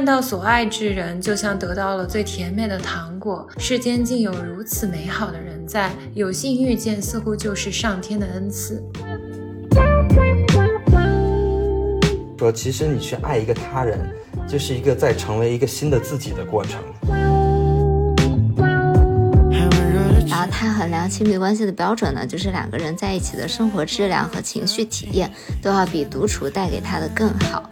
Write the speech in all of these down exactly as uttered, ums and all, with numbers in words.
看到所爱之人，就像得到了最甜美的糖果。世间竟有如此美好的人在，有幸遇见似乎就是上天的恩赐。 说其实你去爱一个他人，就是一个在成为一个新的自己的过程。 然后他衡量亲密关系的标准呢，就是两个人在一起的生活质量和情绪体验都要比独处带给他的更好。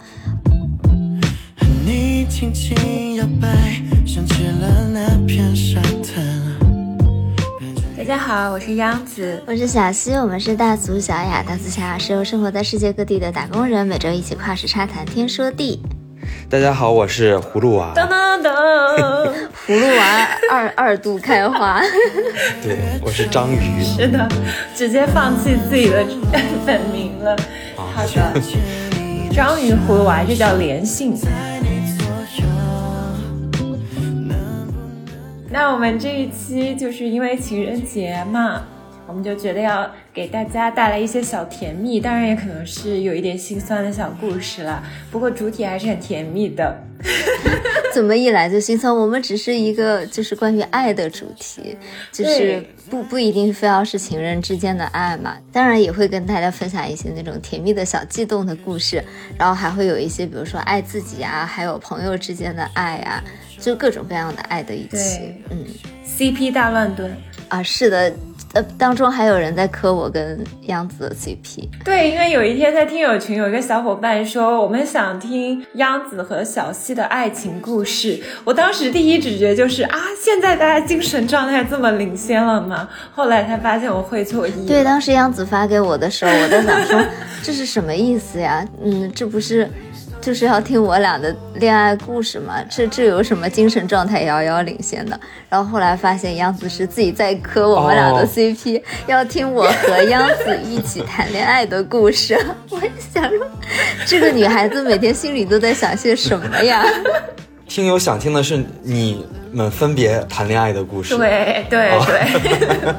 你轻轻摇摆，想起了那片沙滩。 大家好，我是央子， 我是小西，我们是大俗小雅。大俗小雅是由生活在世界各地的打工人每周一起跨时差谈天说地。 大家好，我是葫芦娃。 噔噔噔， 葫芦娃二二度开花。 对，我是章鱼。 是的，直接放弃自己的本名了。好的，章鱼葫芦娃这叫连姓。那我们这一期就是因为情人节嘛，我们就觉得要给大家带来一些小甜蜜，当然也可能是有一点心酸的小故事啦，不过主体还是很甜蜜的。 怎么一来就心酸？我们只是一个就是关于爱的主题，就是不不一定非要是情人之间的爱嘛，当然也会跟大家分享一些那种甜蜜的小悸动的故事，然后还会有一些比如说爱自己啊，还有朋友之间的爱啊，就各种各样的爱的一起。嗯 C P 大乱炖啊，是的，呃，当中还有人在磕我跟央子的 C P。 对，因为有一天在听友群有一个小伙伴说我们想听央子和小西的爱情故事，我当时第一直觉就是啊，现在大家精神状态这么领先了吗？后来才发现我会错意。 对，当时央子发给我的时候，我在想说这是什么意思呀？嗯，这不是就是要听我俩的恋爱故事嘛，这这有什么精神状态遥遥领先的？然后后来发现央子是自己在磕我们俩的 C P、哦、要听我和央子一起谈恋爱的故事。我想说这个女孩子每天心里都在想些什么呀？ 听友想听的是你们分别谈恋爱的故事。 对对对、哦、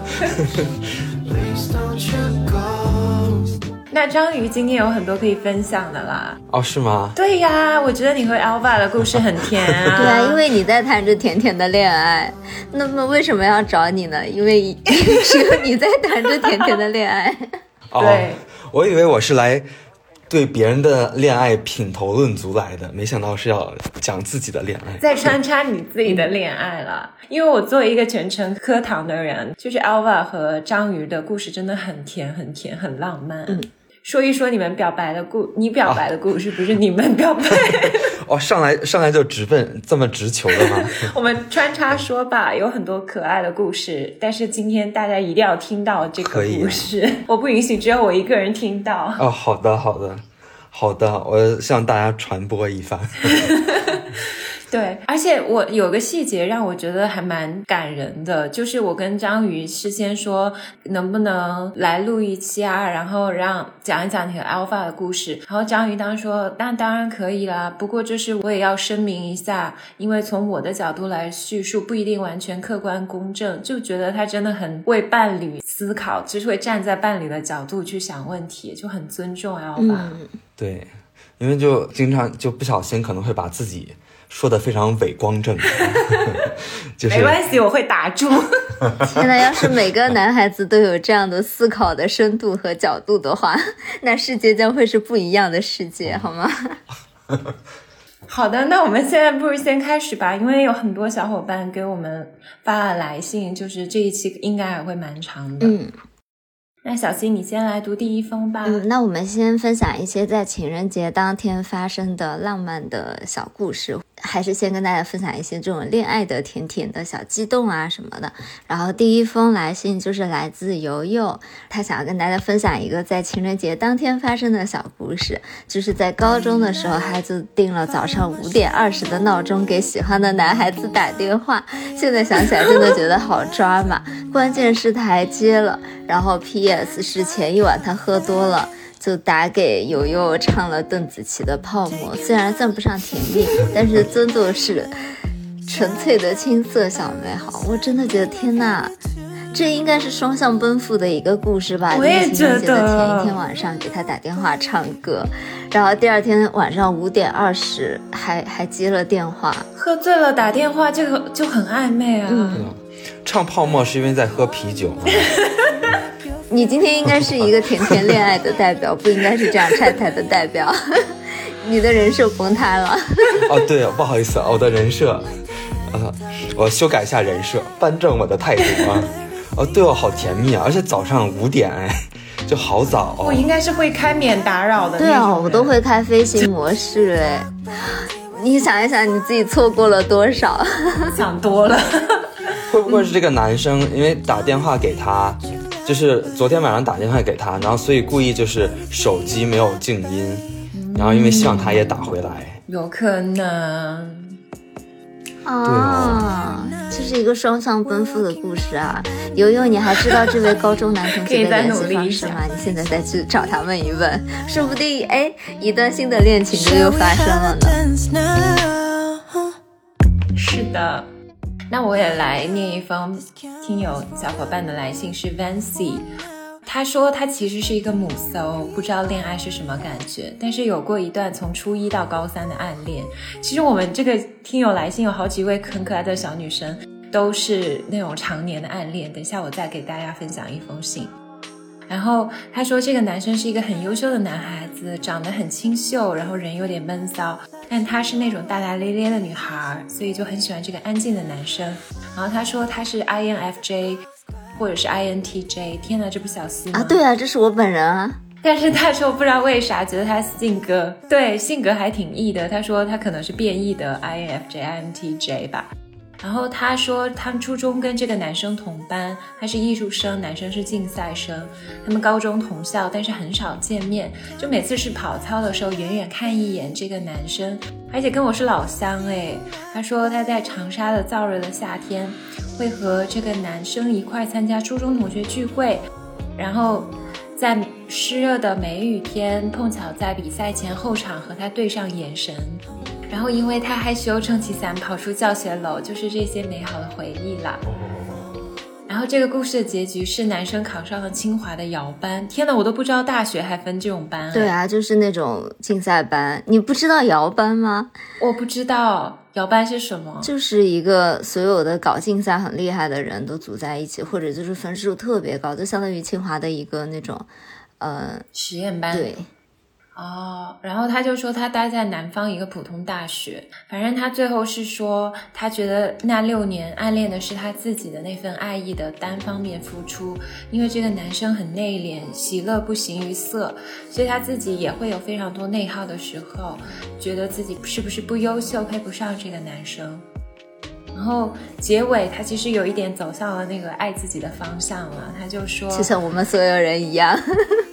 那章鱼今天有很多可以分享的啦。 哦，是吗？ 对呀，我觉得你和 Alva 的故事很甜啊。 对啊，因为你在谈着甜甜的恋爱，那么为什么要找你呢？因为只有你在谈着甜甜的恋爱。 哦， 对， 我以为我是来对别人的恋爱品头论足来的，没想到是要讲自己的恋爱， 再穿插你自己的恋爱了。因为我作为一个全程磕糖的人，就是 Alva 和章鱼的故事真的很甜很甜很浪漫。嗯，说一说你们表白的故你表白的故事、啊、不是你们表白。 哦，上来上来就直奔这么直球的吗？ 我们穿插说吧，有很多可爱的故事，但是今天大家一定要听到这个故事、啊、我不允许只有我一个人听到。 哦，好的好的好的，我向大家传播一番。 对，而且我有个细节让我觉得还蛮感人的，就是我跟章鱼事先说能不能来录一期啊，然后让讲一讲你和 Alva 的故事，然后章鱼当时说那当然可以啦，不过就是我也要声明一下，因为从我的角度来叙述不一定完全客观公正，就觉得他真的很为伴侣思考，就是会站在伴侣的角度去想问题，就很尊重 Alva、嗯、 对，因为就经常就不小心可能会把自己说得非常伪光正。就是、 没关系，我会打住。 天哪，要是每个男孩子都有这样的思考的深度和角度的话，那世界将会是不一样的世界，好吗？ 好的，那我们现在不如先开始吧，因为有很多小伙伴给我们发了来信，就是这一期应该还会蛮长的。嗯，那小新你先来读第一封吧。 嗯，那我们先分享一些在情人节当天发生的浪漫的小故事，还是先跟大家分享一些这种恋爱的甜甜的小激动啊什么的。然后第一封来信就是来自游游，他想要跟大家分享一个在情人节当天发生的小故事，就是在高中的时候，孩子定了早上五点二十的闹钟给喜欢的男孩子打电话，现在想起来真的觉得好抓马。关键是他还接了，然后 P S 是前一晚他喝多了，就打给友友唱了邓紫棋的泡沫，虽然算不上甜蜜，但是尊重是纯粹的青涩小美好。我真的觉得天哪，这应该是双向奔赴的一个故事吧。 我也觉得情人节的前一天晚上给他打电话唱歌， 然后第二天晚上五点二十还还接了电话。 喝醉了打电话，这个就很暧昧啊。 嗯， 唱泡沫是因为在喝啤酒吗？ 你今天应该是一个甜甜恋爱的代表，不应该是这样拆台的代表。你的人设崩塌了。 哦，对，不好意思，我的人设，啊，我修改一下人设，扳正我的态度啊。哦，对哦，好甜蜜啊，而且早上五点，哎，就好早哦。 我应该是会开免打扰的那种。 对啊，我都会开飞行模式哎。你想一想，你自己错过了多少？ 想多了。 会不会是这个男生因为打电话给他，就是昨天晚上打电话给他，然后所以故意就是手机没有静音，然后因为希望他也打回来。 有可能。 啊，这是一个双向奔赴的故事啊！悠悠，你还知道这位高中男同学的联系方式吗？你现在再去找他问一问，说不定哎，一段新的恋情就又发生了呢。 是的，那我也来念一封听友小伙伴的来信，是 Vancy。他说他其实是一个母搜，不知道恋爱是什么感觉，但是有过一段从初一到高三的暗恋。其实我们这个听友来信有好几位很可爱的小女生都是那种常年的暗恋，等一下我再给大家分享一封信。然后他说这个男生是一个很优秀的男孩子，长得很清秀，然后人有点闷骚，但他是那种大大咧咧的女孩，所以就很喜欢这个安静的男生。然后他说他是 I N F J或者是 I N T J， 天哪，这不小思吗？ 啊，对啊，这是我本人啊。 但是他说不知道为啥觉得他性格对性格还挺异的，他说他可能是变异的 I N F J I N T J 吧。然后他说他们初中跟这个男生同班，他是艺术生，男生是竞赛生，他们高中同校，但是很少见面，就每次是跑操的时候远远看一眼这个男生，而且跟我是老乡诶。他说他在长沙的燥热的夏天会和这个男生一块参加初中同学聚会，然后在湿热的梅雨天碰巧在比赛前后场和他对上眼神，然后因为他害羞撑起伞跑出教学楼，就是这些美好的回忆啦。然后这个故事的结局是男生考上了清华的摇班。天哪，我都不知道大学还分这种班。 对啊，就是那种竞赛班。你不知道摇班吗？ 我不知道摇班是什么。 就是一个所有的搞竞赛很厉害的人都组在一起，或者就是分数特别高，就相当于清华的一个那种呃实验班。 对。 哦，然后他就说他待在南方一个普通大学，反正他最后是说他觉得那六年暗恋的是他自己的那份爱意的单方面付出，因为这个男生很内敛，喜乐不形于色，所以他自己也会有非常多内耗的时候，觉得自己是不是不优秀，配不上这个男生。然后结尾他其实有一点走向了那个爱自己的方向了，他就说就像我们所有人一样。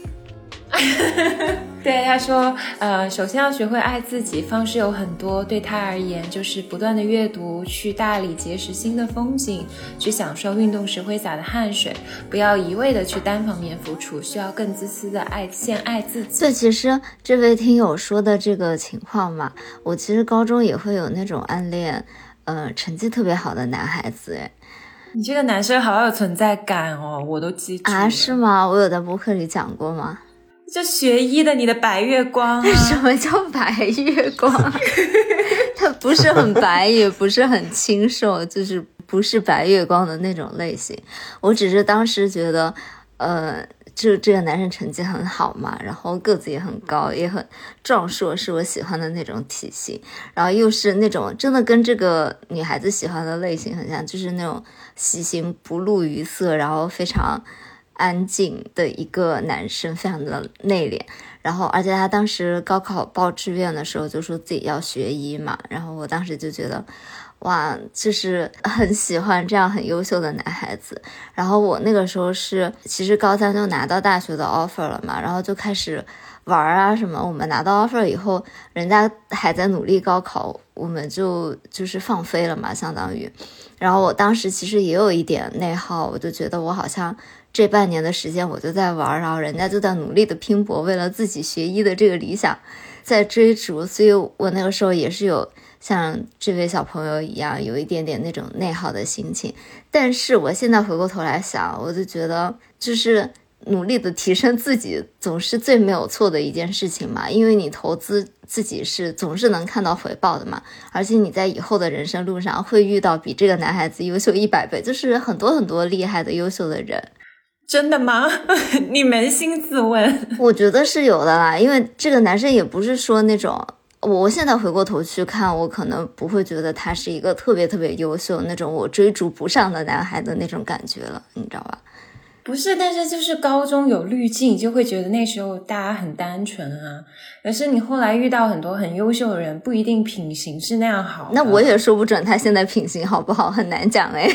对，他说呃，首先要学会爱自己，方式有很多，对他而言就是不断的阅读，去大理结识新的风景，去享受运动时挥洒的汗水，不要一味的去单方面付出，需要更自私的爱，先爱自己。 对，其实这位听友说的这个情况嘛，我其实高中也会有那种暗恋呃，成绩特别好的男孩子诶。 你这个男生好有存在感哦，我都记住了。 啊，是吗？我有在播客里讲过吗？ 就学医的你的白月光啊。 什么叫白月光？它不是很白，也不是很清瘦，就是不是白月光的那种类型。我只是当时觉得呃就这个男生成绩很好嘛，然后个子也很高，也很壮硕，是我喜欢的那种体型，然后又是那种真的跟这个女孩子喜欢的类型很像，就是那种喜形不露于色，然后非常安静的一个男生，非常的内敛。然后而且他当时高考报志愿的时候就说自己要学医嘛，然后我当时就觉得哇，就是很喜欢这样很优秀的男孩子。然后我那个时候是其实高三就拿到大学的 offer 了嘛，然后就开始玩啊什么。我们拿到 offer 以后，人家还在努力高考，我们就就是放飞了嘛，相当于。然后我当时其实也有一点内耗，我就觉得我好像这半年的时间我就在玩，然后人家就在努力的拼搏，为了自己学医的这个理想在追逐。所以我那个时候也是有像这位小朋友一样有一点点那种内耗的心情。但是我现在回过头来想，我就觉得就是努力的提升自己总是最没有错的一件事情嘛，因为你投资自己是总是能看到回报的嘛，而且你在以后的人生路上会遇到比这个男孩子优秀一百倍，就是很多很多厉害的优秀的人。 真的吗？你扪心自问。 我觉得是有的啦，因为这个男生也不是说那种，我现在回过头去看，我可能不会觉得他是一个特别特别优秀那种我追逐不上的男孩的那种感觉了，你知道吧？ 不是，但是就是高中有滤镜，就会觉得那时候大家很单纯啊。可是你后来遇到很多很优秀的人，不一定品行是那样好的。 那我也说不准他现在品行好不好，很难讲哎。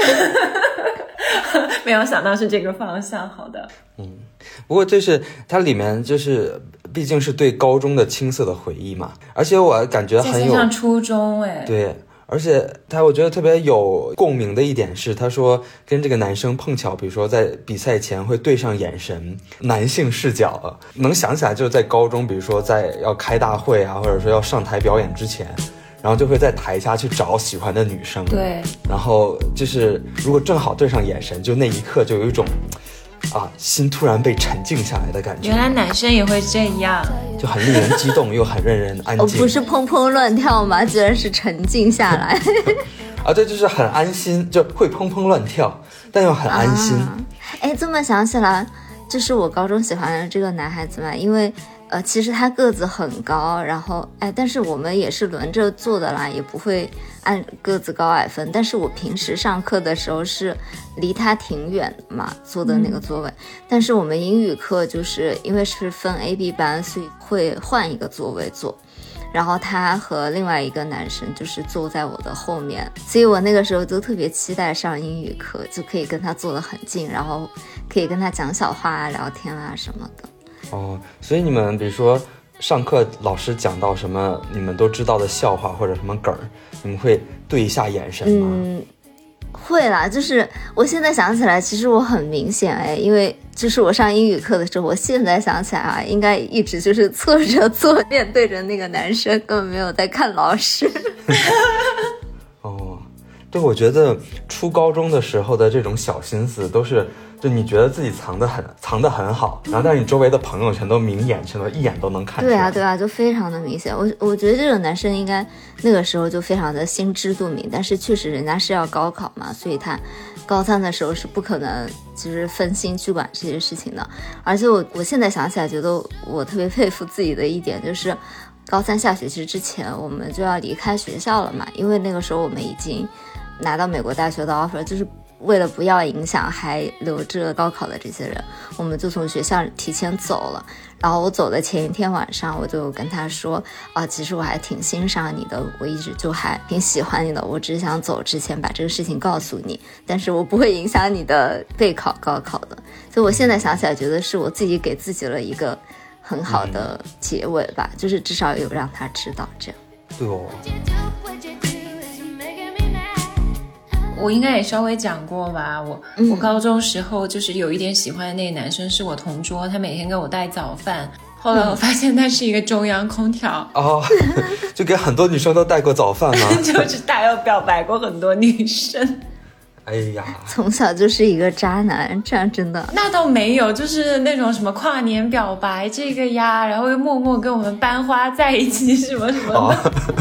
没有想到是这个方向，好的。 嗯，不过就是它里面就是毕竟是对高中的青涩的回忆嘛，而且我感觉很有像初中哎， 对，而且他我觉得特别有共鸣的一点是，他说跟这个男生碰巧，比如说在比赛前会对上眼神，男性视角，能想起来就是在高中，比如说在要开大会啊，或者说要上台表演之前。然后就会在台下去找喜欢的女生， 对， 然后就是如果正好对上眼神，就那一刻就有一种啊心突然被沉静下来的感觉。 原来男生也会这样， 就很令人激动又很让人安静。 哦，不是砰砰乱跳吗？居然是沉静下来。 啊，对，就是很安心，就会砰砰乱跳，但又很安心。 哎、啊，这么想起来，就是我高中喜欢的这个男孩子嘛，因为。呃，其实他个子很高，然后哎，但是我们也是轮着坐的啦，也不会按个子高矮分。但是我平时上课的时候是离他挺远的嘛，坐的那个座位。嗯、但是我们英语课就是因为是分 A、B 班，所以会换一个座位坐。然后他和另外一个男生就是坐在我的后面，所以我那个时候就特别期待上英语课，就可以跟他坐得很近，然后可以跟他讲小话啊、聊天啊什么的。 哦，所以你们比如说上课老师讲到什么你们都知道的笑话或者什么梗，你们会对一下眼神吗？ 嗯，会啦，就是我现在想起来，其实我很明显哎，因为就是我上英语课的时候，我现在想起来啊，应该一直就是侧着坐面对着那个男生，根本没有在看老师。 哦，对，我觉得初高中的时候的这种小心思都是。就你觉得自己藏得很藏得很好，然后但是你周围的朋友全都明眼，全都一眼都能看出来。 对啊对啊，就非常的明显。我我觉得这种男生应该那个时候就非常的心知肚明，但是确实人家是要高考嘛，所以他高三的时候是不可能就是分心去管这些事情的。而且我我现在想起来觉得我特别佩服自己的一点就是高三下学期之前我们就要离开学校了嘛，因为那个时候我们已经拿到美国大学的 offer， 就是为了不要影响还留着高考的这些人，我们就从学校提前走了。然后我走的前一天晚上，我就跟他说啊，其实我还挺欣赏你的，我一直就还挺喜欢你的，我只想走之前把这个事情告诉你，但是我不会影响你的备考高考的。所以我现在想起来觉得是我自己给自己了一个很好的结尾吧，嗯、就是至少有让他知道这样。 对哦。 我应该也稍微讲过吧，我、嗯、我高中时候就是有一点喜欢的那个男生是我同桌，他每天给我带早饭，后来我发现他是一个中央空调、 嗯、哦，就给很多女生都带过早饭吗？ 就是他有表白过很多女生。 哎呀， 从小就是一个渣男，这样真的？ 那倒没有，就是那种什么跨年表白这个呀，然后又默默跟我们班花在一起什么什么的、哦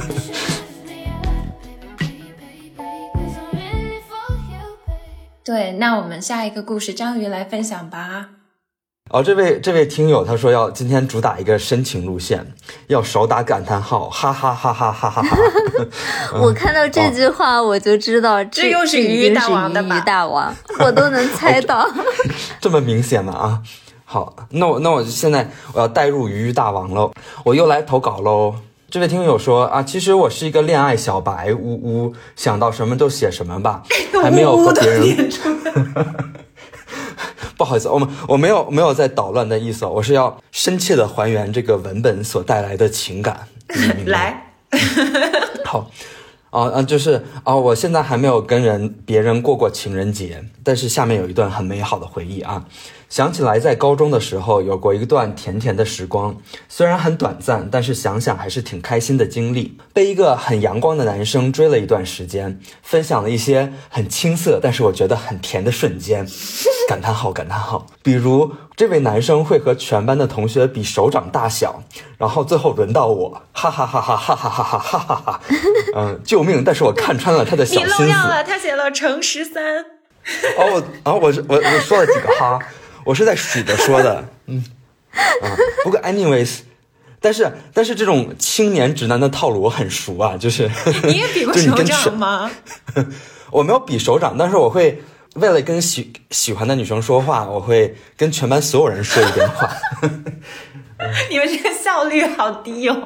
对，那我们下一个故事章鱼来分享吧。 哦，这位这位听友他说要今天主打一个深情路线，要少打感叹号，哈哈哈哈哈哈哈。 我看到这句话、哦、我就知道 这, 这又是鱼鱼大王的吧？ 鱼鱼大王，我都能猜到。哦、 这, 这么明显吗？啊，好，那我那我现在我要带入鱼鱼大王喽，我又来投稿喽。这位听友说啊，其实我是一个恋爱小白，呜呜，想到什么就写什么吧，还没有和别人。不好意思，我们我没有没有在捣乱的意思，我是要深切的还原这个文本所带来的情感。 来， 好哦、呃，就是哦、呃，我现在还没有跟人别人过过情人节，但是下面有一段很美好的回忆啊。想起来在高中的时候有过一段甜甜的时光，虽然很短暂，但是想想还是挺开心的经历。被一个很阳光的男生追了一段时间，分享了一些很青涩但是我觉得很甜的瞬间，感叹号感叹号。比如这位男生会和全班的同学比手掌大小，然后最后轮到我，哈哈哈哈哈哈哈哈哈哈哈，嗯，救命！但是我看穿了他的小心思。 你漏掉了，他写了乘十三。 哦，然后我我我说了几个哈。我是在数着说的，嗯，啊，不过 anyways， 但是但是这种青年直男的套路我很熟啊，就是你也比过手掌吗？ 我没有比手掌，但是我会为了跟喜喜欢的女生说话，我会跟全班所有人说一遍话。 你们这个效率好低哦，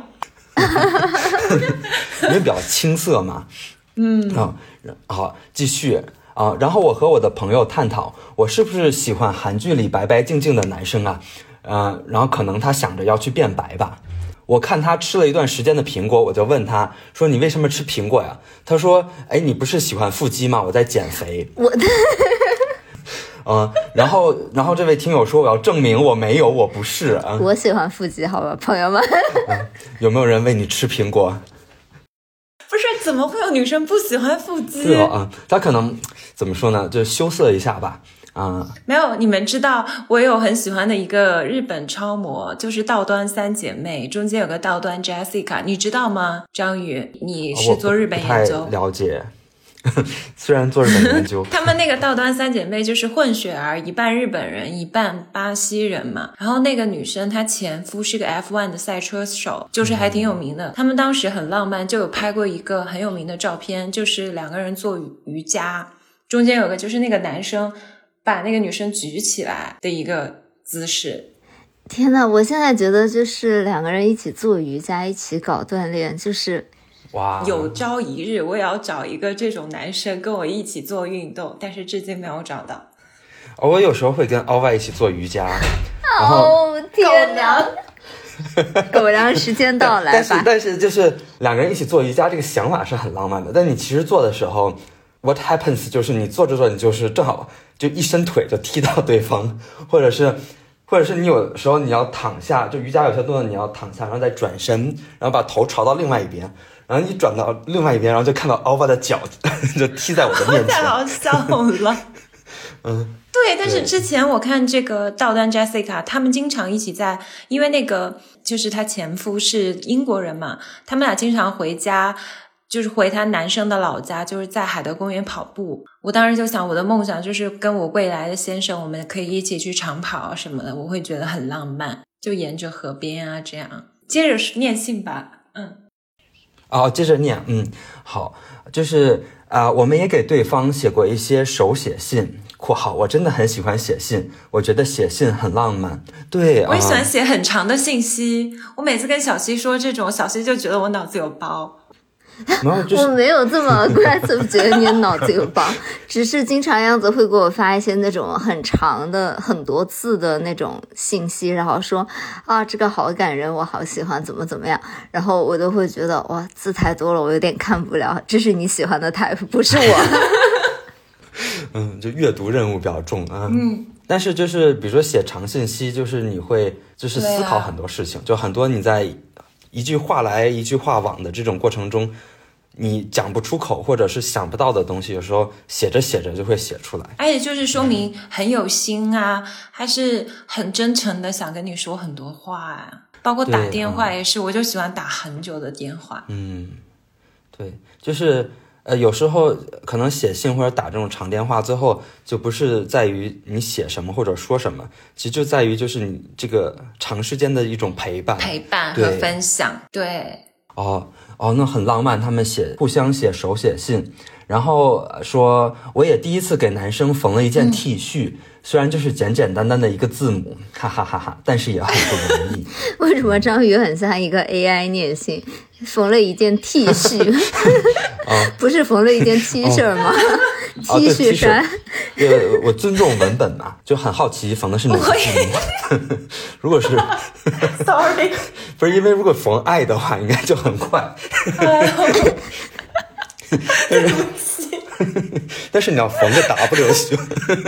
因为比较青涩嘛，嗯啊，好，继续。啊，然后我和我的朋友探讨，我是不是喜欢韩剧里白白净净的男生啊？呃，然后可能他想着要去变白吧。我看他吃了一段时间的苹果，我就问他说：“你为什么吃苹果呀？”他说：“哎，你不是喜欢腹肌吗？我在减肥。” 我的， 嗯，然后然后这位听友说：“我要证明我没有，我不是啊。” 我喜欢腹肌，好吧，朋友们。 嗯，有没有人为你吃苹果？ 不是，怎么会有女生不喜欢腹肌？ 对哦，啊，他可能怎么说呢？就羞涩一下吧。啊、嗯， 没有，你们知道我有很喜欢的一个日本超模，就是道端三姐妹，中间有个道端 Jessica， 你知道吗？张宇，你是做日本研究？ 我不太了解。虽然做日本研究， 他们那个道端三姐妹就是混血儿，一半日本人，一半巴西人嘛。然后那个女生她前夫是个 F 一 的赛车手，就是还挺有名的。他们当时很浪漫，就有拍过一个很有名的照片，就是两个人做瑜伽，中间有个就是那个男生把那个女生举起来的一个姿势。 天哪，我现在觉得就是两个人一起做瑜伽，一起搞锻炼，就是哇， 有朝一日我也要找一个这种男生跟我一起做运动，但是至今没有找到。 我有时候会跟奥外一起做瑜伽，然后哦天哪，狗粮时间到来吧。 但是但是就是两个人一起做瑜伽这个想法是很浪漫的，但你其实做的时候 what happens 就是你做着做你就是正好就一伸腿就踢到对方，或者是或者是你有时候你要躺下，就瑜伽有些动作你要躺下然后再转身，然后把头朝到另外一边，然后你转到另外一边，然后就看到 Alva 的脚就踢在我的面前。 太好笑了。 嗯， 对，但是之前我看这个道端 Jessica 他们经常一起在，因为那个就是她前夫是英国人嘛，他们俩经常回家，就是回他男生的老家，就是在海德公园跑步。我当时就想，我的梦想就是跟我未来的先生，我们可以一起去长跑什么的，我会觉得很浪漫，就沿着河边啊这样。接着念信吧。嗯， 哦，接着念。嗯，好，就是啊、呃，我们也给对方写过一些手写信（括号我真的很喜欢写信，我觉得写信很浪漫）。对， 我也喜欢写很长的信息。嗯、我每次跟小西说这种，小西就觉得我脑子有包。 没有，就是我没有这么 aggressive 觉得你脑子有包，只是经常样子会给我发一些那种很长的很多字的那种信息，然后说啊这个好感人，我好喜欢怎么怎么样，然后我都会觉得哇字太多了，我有点看不了，这是你喜欢的 type 不是我。 嗯，就阅读任务比较重啊。嗯，但是就是比如说写长信息，就是你会就是思考很多事情，啊、就很多你在一句话来一句话往的这种过程中，你讲不出口或者是想不到的东西，有时候写着写着就会写出来。 而且就是说明很有心啊，还是很真诚的想跟你说很多话啊。包括打电话也是，我就喜欢打很久的电话。 嗯，对，就是呃，有时候可能写信或者打这种长电话，最后就不是在于你写什么或者说什么，其实就在于就是你这个长时间的一种陪伴、 陪伴和分享。对， 哦哦，那很浪漫，他们写互相写手写信，然后说我也第一次给男生缝了一件 T 恤。嗯，虽然就是简简单单的一个字母，哈哈哈哈，但是也很不容易。 为什么章鱼很像一个 A I 念信？缝了一件 T 恤， 哦、 不是缝了一件 T 恤吗、 哦、 ？T 恤衫。 对，我尊重文本嘛，就很好奇缝的是哪个字母。如果是 ，sorry， 不是因为如果缝爱的话，应该就很快。 对不起。 但是你要缝个 W 胸。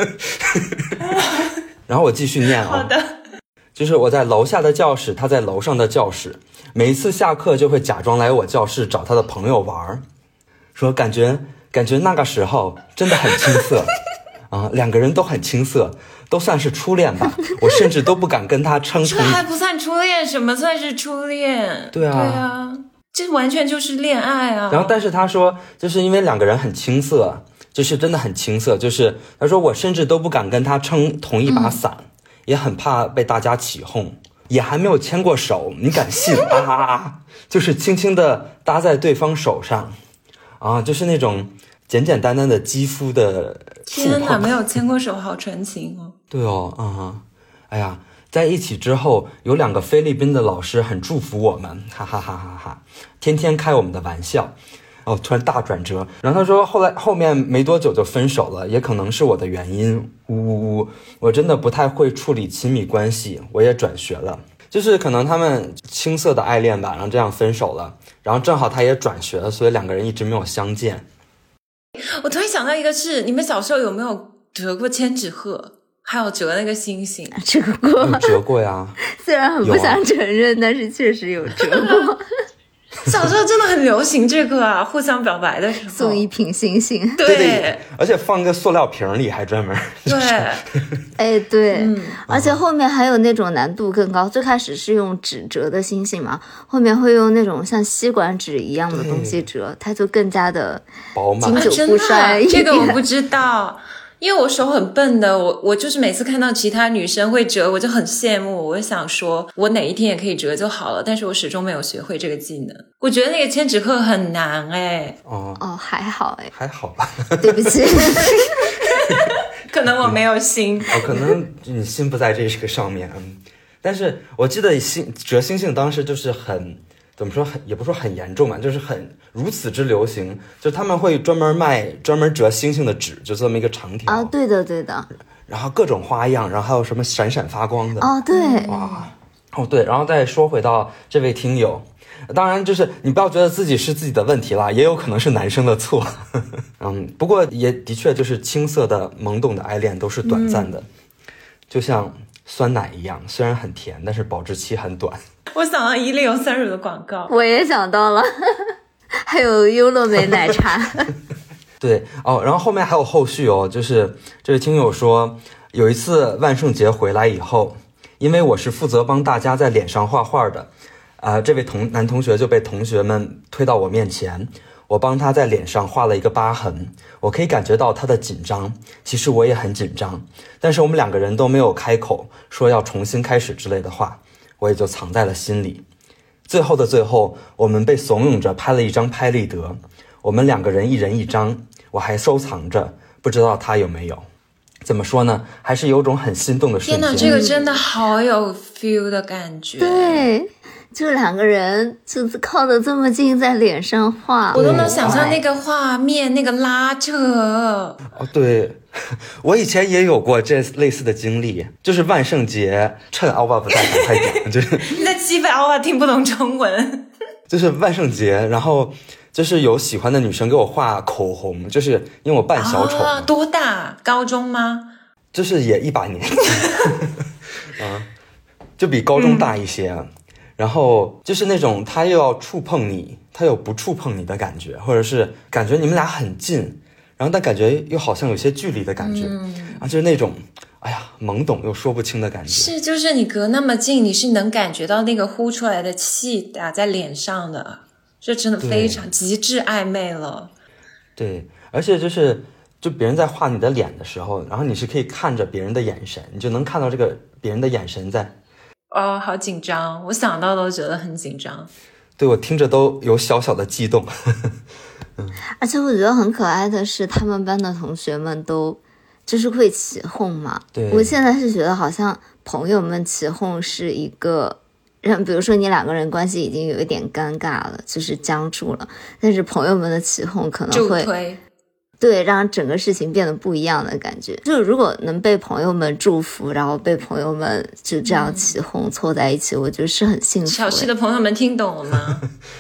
然后我继续念啊。 好的。 就是我在楼下的教室，他在楼上的教室，每一次下课就会假装来我教室找他的朋友玩，说感觉感觉那个时候真的很青涩啊，两个人都很青涩，都算是初恋吧，我甚至都不敢跟他称这还不算初恋，什么算是初恋？ 对啊， 对啊，这完全就是恋爱啊。 然后但是他说就是因为两个人很青涩，就是真的很青涩，就是他说我甚至都不敢跟他撑同一把伞、嗯、也很怕被大家起哄，也还没有牵过手，你敢信啊？就是轻轻的搭在对方手上啊，就是那种简简单单的肌肤的天哪，没有牵过手，好纯情哦。 对哦，啊、嗯，哎呀，在一起之后，有两个菲律宾的老师很祝福我们，哈哈哈哈哈，天天开我们的玩笑。哦，突然大转折。然后他说，后来后面没多久就分手了，也可能是我的原因。呜呜呜，我真的不太会处理亲密关系，我也转学了。就是可能他们青涩的爱恋吧，然后这样分手了，然后正好他也转学了，所以两个人一直没有相见。 我突然想到一个是，你们小时候有没有折过千纸鹤，还有折那个星星？ 折过， 有折过呀。 虽然很不想承认、啊、但是确实有折过。 小时候真的很流行这个啊，互相表白的时候送一瓶星星。 对, 对, 对，而且放个塑料瓶里还专门。 对。 哎对、 嗯、 而且后面还有那种难度更高，最开始是用纸折的星星嘛，后面会用那种像吸管纸一样的东西折，它就更加的经久不衰、 啊、这个我不知道，因为我手很笨的，我我就是每次看到其他女生会折，我就很羡慕，我就想说我哪一天也可以折就好了，但是我始终没有学会这个技能。我觉得那个千纸鹤很难哎。 哦哦，还好哎， 还好吧。 对不起。 可能我没有心。 哦，可能你心不在这个上面。嗯，但是我记得星折星星当时就是很怎么说，很也不说很严重嘛，就是很如此之流行，就他们会专门卖专门折星星的纸，就这么一个长条啊，对的对的， 然后各种花样，然后还有什么闪闪发光的。 哦对， 哇，哦对，然后再说回到这位听友，当然就是你不要觉得自己是自己的问题啦，也有可能是男生的错。嗯，不过也的确就是青涩的懵懂的爱恋都是短暂的、嗯、就像酸奶一样，虽然很甜，但是保质期很短。 我想到伊利欧酸乳的广告， 我也想到了。还有优乐美奶茶。 对哦，然后后面还有后续哦，就是这位听友说，有一次万圣节回来以后，因为我是负责帮大家在脸上画画的，啊、呃，这位同男同学就被同学们推到我面前，我帮他在脸上画了一个疤痕，我可以感觉到他的紧张，其实我也很紧张，但是我们两个人都没有开口说要重新开始之类的话，我也就藏在了心里。最后的最后，我们被怂恿着拍了一张拍立得，我们两个人一人一张，我还收藏着，不知道他有没有。怎么说呢，还是有种很心动的瞬间。 天哪，这个真的好有 feel 的感觉。 对，就两个人就靠得这么近在脸上画， 我都能想象那个画面，那个拉扯。 哦，对，我以前也有过这类似的经历，就是万圣节趁奥巴不在赶快讲，就是你在欺负奥巴听不懂中文。 就是万圣节，然后就是有喜欢的女生给我画口红，就是因为我扮小丑、 啊、多大？高中吗？ 就是也一把年纪啊，就比高中大一些、嗯、然后就是那种他又要触碰你，他有不触碰你的感觉，或者是感觉你们俩很近，然后但感觉又好像有些距离的感觉、嗯、啊，就是那种哎呀懵懂又说不清的感觉。 是，就是你隔那么近，你是能感觉到那个呼出来的气打在脸上的，这真的非常极致暧昧了。 对，而且就是就别人在画你的脸的时候，然后你是可以看着别人的眼神，你就能看到这个别人的眼神在。 哦，好紧张，我想到都觉得很紧张。 对，我听着都有小小的激动。 嗯、而且我觉得很可爱的是，他们班的同学们都就是会起哄嘛。 对， 我现在是觉得好像朋友们起哄是一个让，比如说你两个人关系已经有一点尴尬了，就是僵住了，但是朋友们的起哄可能会助推， 对，让整个事情变得不一样的感觉。就如果能被朋友们祝福，然后被朋友们就这样起哄、嗯、凑在一起，我觉得是很幸福。 小溪的朋友们听懂了吗？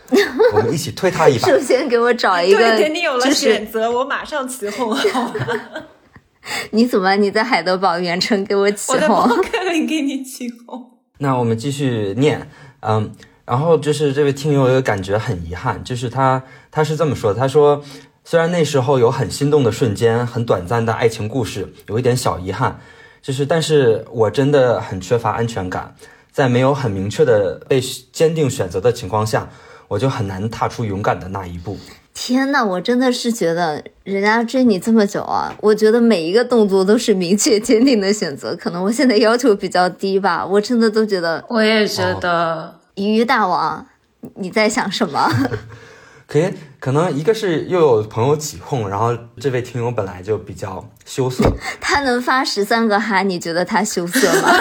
我们一起推他一把。 首先给我找一个， 对，你有了选择，就是、我马上起哄好吗？ 你怎么你在海德堡远程给我起哄？ 我在博客里给你起哄。 那我们继续念，嗯，然后就是这位听友有感觉很遗憾，就是他他是这么说的，他说虽然那时候有很心动的瞬间，很短暂的爱情故事，有一点小遗憾，就是但是我真的很缺乏安全感，在没有很明确的被坚定选择的情况下，我就很难踏出勇敢的那一步。 天哪，我真的是觉得人家追你这么久啊，我觉得每一个动作都是明确坚定的选择，可能我现在要求比较低吧，我真的都觉得。 我也觉得鱼鱼大王你在想什么？ 可以，可能一个是又有朋友起哄，然后这位听友本来就比较羞涩， 他能发十三个哈，你觉得他羞涩吗？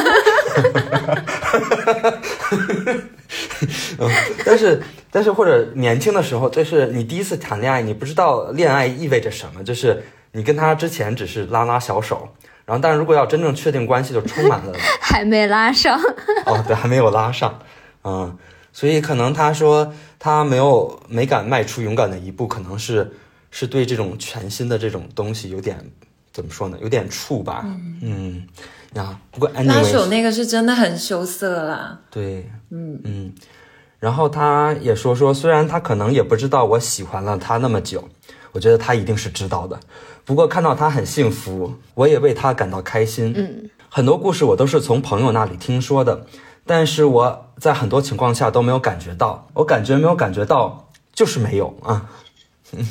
嗯，但是但是或者年轻的时候，就是你第一次谈恋爱，你不知道恋爱意味着什么，就是你跟他之前只是拉拉小手，然后但如果要真正确定关系，就充满了还没拉上。 哦，对，还没有拉上，嗯，所以可能他说他没有没敢迈出勇敢的一步，可能是是对这种全新的这种东西有点怎么说呢，有点怵吧，嗯。嗯呀，不过 anyways, 拉手那个是真的很羞涩啦。 对，嗯嗯，然后他也说说，虽然他可能也不知道我喜欢了他那么久，我觉得他一定是知道的。不过看到他很幸福，我也为他感到开心。 嗯， 很多故事我都是从朋友那里听说的，但是我在很多情况下都没有感觉到，我感觉没有感觉到，就是没有啊。嗯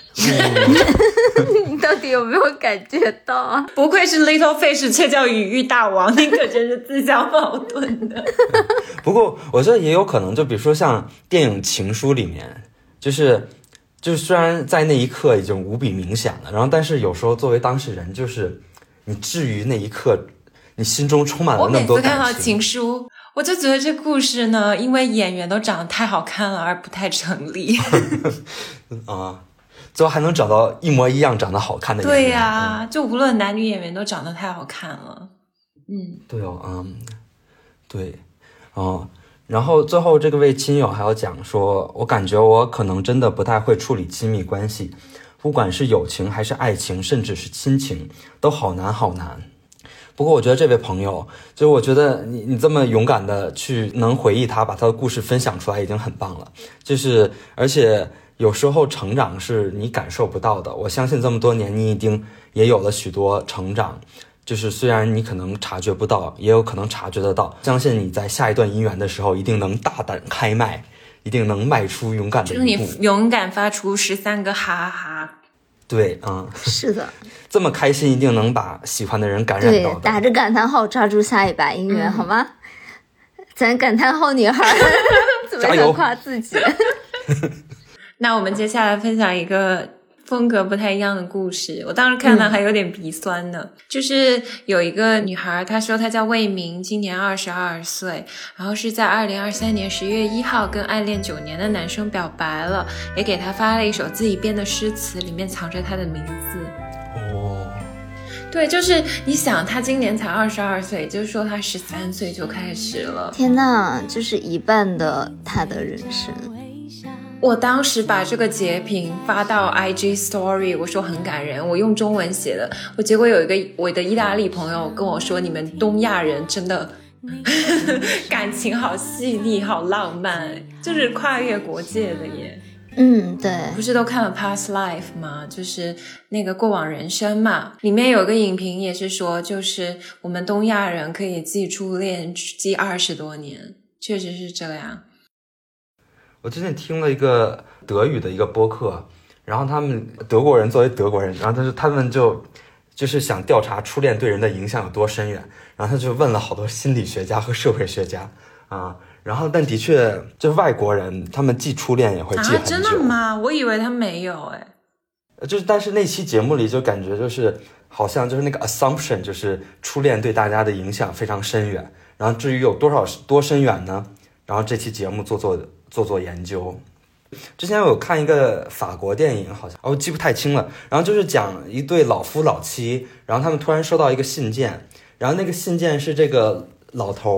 你到底有没有感觉到啊？ 不愧是 Little Fish， 却叫语域大王，你可真是自相矛盾的。 不过我觉得也有可能，就比如说像电影《情书》里面，就是就是虽然在那一刻已经无比明显了，然后但是有时候作为当事人，就是你至于那一刻，你心中充满了那么多感情。 我每次看到《情书》，我就觉得这故事呢，因为演员都长得太好看了，而不太成立。 啊。最后还能找到一模一样长得好看的演员。 对呀、啊嗯，就无论男女演员都长得太好看了。嗯， 对哦，嗯，对，哦，然后最后这个位亲友还要讲说，我感觉我可能真的不太会处理亲密关系，不管是友情还是爱情，甚至是亲情，都好难好难。不过我觉得这位朋友，就是我觉得你你这么勇敢的去能回忆他，把他的故事分享出来已经很棒了。就是而且有时候成长是你感受不到的，我相信这么多年你一定也有了许多成长，就是虽然你可能察觉不到，也有可能察觉得到，相信你在下一段姻缘的时候一定能大胆开麦，一定能迈出勇敢的一步， 就是你勇敢发出十三个哈哈。 对，嗯， 是的， 这么开心一定能把喜欢的人感染到的。 对，打着感叹号抓住下一把姻缘、嗯、好吗？咱感叹号女孩怎么想夸自己？ 那我们接下来分享一个风格不太一样的故事，我当时看到还有点鼻酸呢、嗯、就是有一个女孩，她说她叫魏明，今年二十二岁，然后是在二零二三年十月一号跟暗恋九年的男生表白了，也给他发了一首自己编的诗词，里面藏着他的名字。 哦， 对，就是你想他今年才二十二岁，就是说他十三岁就开始了。 天哪，就是一半的他的人生。 我当时把这个截屏发到 I G Story， 我说很感人，我用中文写的，我结果有一个我的意大利朋友跟我说，你们东亚人真的感情好细腻好浪漫，就是跨越国界的耶。 嗯，对， 不是都看了 Past Life 吗？就是那个过往人生嘛，里面有个影评也是说，就是我们东亚人可以记初恋记二十多年，确实是这样。 我之前听了一个德语的一个播客，然后他们德国人作为德国人，然后他就他们就就是想调查初恋对人的影响有多深远，然后他就问了好多心理学家和社会学家啊，然后但的确就是外国人他们记初恋也会记很久。啊， 真的吗？我以为他没有哎。 就是但是那期节目里就感觉就是好像就是那个 assumption 就是初恋对大家的影响非常深远，然后至于有多少多深远呢，然后这期节目做做做做研究。之前我有看一个法国电影，好像哦记不太清了，然后就是讲一对老夫老妻，然后他们突然收到一个信件，然后那个信件是这个老头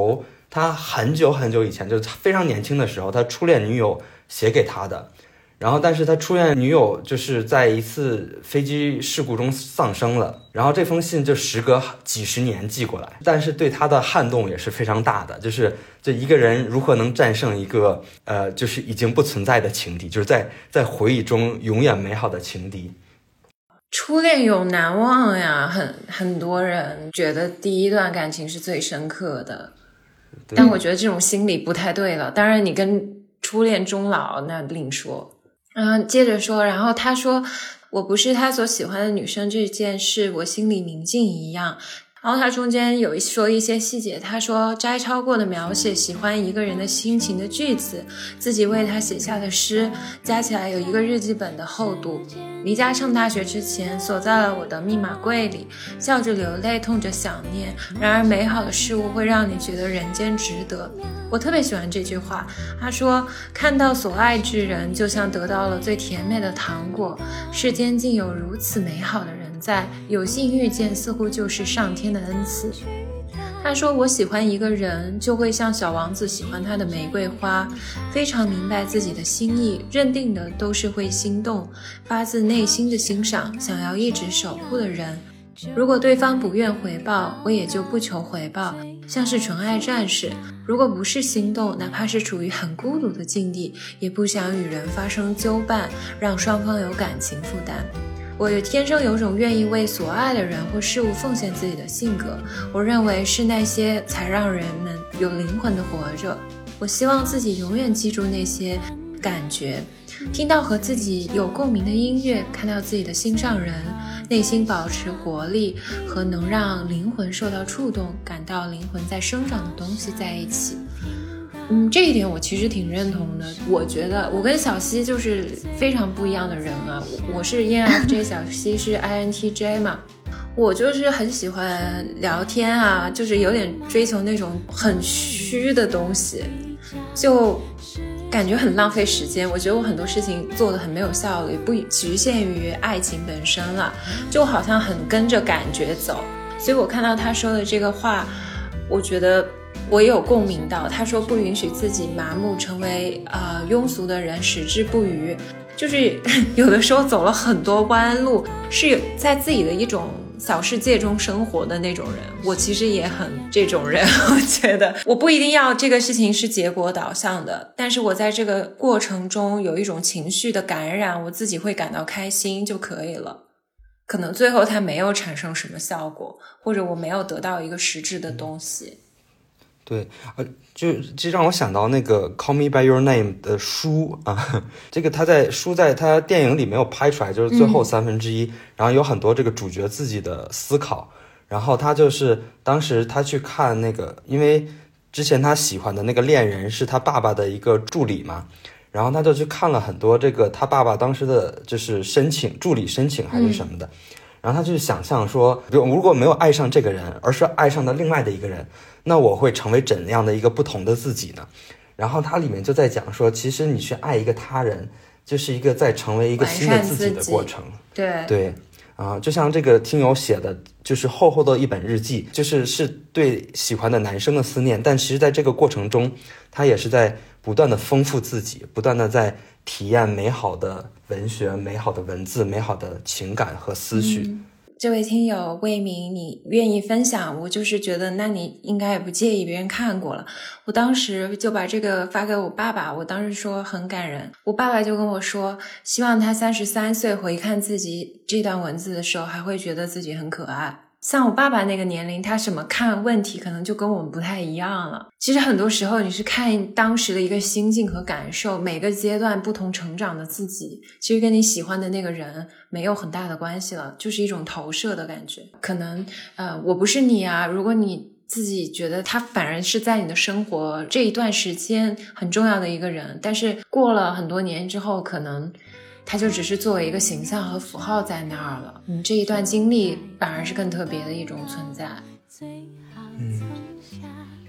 他很久很久以前，就是非常年轻的时候，他初恋女友写给他的。然后但是他初恋女友就是在一次飞机事故中丧生了，然后这封信就时隔几十年寄过来，但是对他的撼动也是非常大的，就是这一个人如何能战胜一个呃就是已经不存在的情敌，就是在在回忆中永远美好的情敌。 初恋永难忘呀，很很多人觉得第一段感情是最深刻的，但我觉得这种心理不太对了。当然你跟初恋终老那另说。嗯，接着说，然后他说我不是他所喜欢的女生这件事我心里明镜一样。然后他中间有说一些细节，他说摘抄过的描写喜欢一个人的心情的句子，自己为他写下的诗，加起来有一个日记本的厚度。离家上大学之前锁在了我的密码柜里，笑着流泪，痛着想念，然而美好的事物会让你觉得人间值得。我特别喜欢这句话，他说看到所爱之人就像得到了最甜美的糖果，世间竟有如此美好的人在，有幸遇见似乎就是上天的恩赐。他说我喜欢一个人就会像小王子喜欢他的玫瑰花，非常明白自己的心意，认定的都是会心动，发自内心的欣赏，想要一直守护的人。如果对方不愿回报，我也就不求回报，像是纯爱战士。如果不是心动，哪怕是处于很孤独的境地，也不想与人发生纠绊，让双方有感情负担。我也天生有种愿意为所爱的人或事物奉献自己的性格，我认为是那些才让人们有灵魂的活着。我希望自己永远记住那些感觉，听到和自己有共鸣的音乐，看到自己的心上人，内心保持活力，和能让灵魂受到触动，感到灵魂在生长的东西在一起。嗯，这一点我其实挺认同的。我觉得我跟小西就是非常不一样的人啊。我是 E N F J， 小西是 I N T J 嘛。我就是很喜欢聊天啊，就是有点追求那种很虚的东西，就感觉很浪费时间。我觉得我很多事情做得很没有效率，不局限于爱情本身了，就好像很跟着感觉走。所以我看到他说的这个话，我觉得我也有共鸣到。他说不允许自己麻木成为呃庸俗的人，矢志不渝，就是有的时候走了很多弯路，是有在自己的一种小世界中生活的那种人。我其实也很这种人，我觉得我不一定要这个事情是结果导向的，但是我在这个过程中有一种情绪的感染，我自己会感到开心就可以了。可能最后它没有产生什么效果，或者我没有得到一个实质的东西。 对，呃，就这让我想到那个《Call Me by Your Name》的书啊，这个他在书在他电影里没有拍出来，就是最后三分之一，嗯、然后有很多这个主角自己的思考，然后他就是当时他去看那个，因为之前他喜欢的那个恋人是他爸爸的一个助理嘛，然后他就去看了很多这个他爸爸当时的就是申请助理申请还是什么的。嗯，然后他就想象说，比如如果没有爱上这个人，而是爱上了另外的一个人，那我会成为怎样的一个不同的自己呢？然后它里面就在讲说，其实你去爱一个他人，就是一个在成为一个新的自己的过程。 对对啊、呃，就像这个听友写的，就是厚厚的一本日记，就是是对喜欢的男生的思念，但其实在这个过程中，他也是在不断的丰富自己，不断的在体验美好的文学、美好的文字、美好的情感和思绪。 嗯，这位听友魏明，你愿意分享，我就是觉得那你应该也不介意别人看过了。我当时就把这个发给我爸爸，我当时说很感人，我爸爸就跟我说，希望他三十三岁回看自己这段文字的时候，还会觉得自己很可爱。像我爸爸那个年龄，他什么看问题可能就跟我们不太一样了。其实很多时候你是看当时的一个心境和感受，每个阶段不同成长的自己，其实跟你喜欢的那个人没有很大的关系了，就是一种投射的感觉。可能呃，我不是你啊，如果你自己觉得他反而是在你的生活这一段时间很重要的一个人，但是过了很多年之后，可能它就只是作为一个形象和符号在那儿了。你这一段经历反而是更特别的一种存在。 嗯，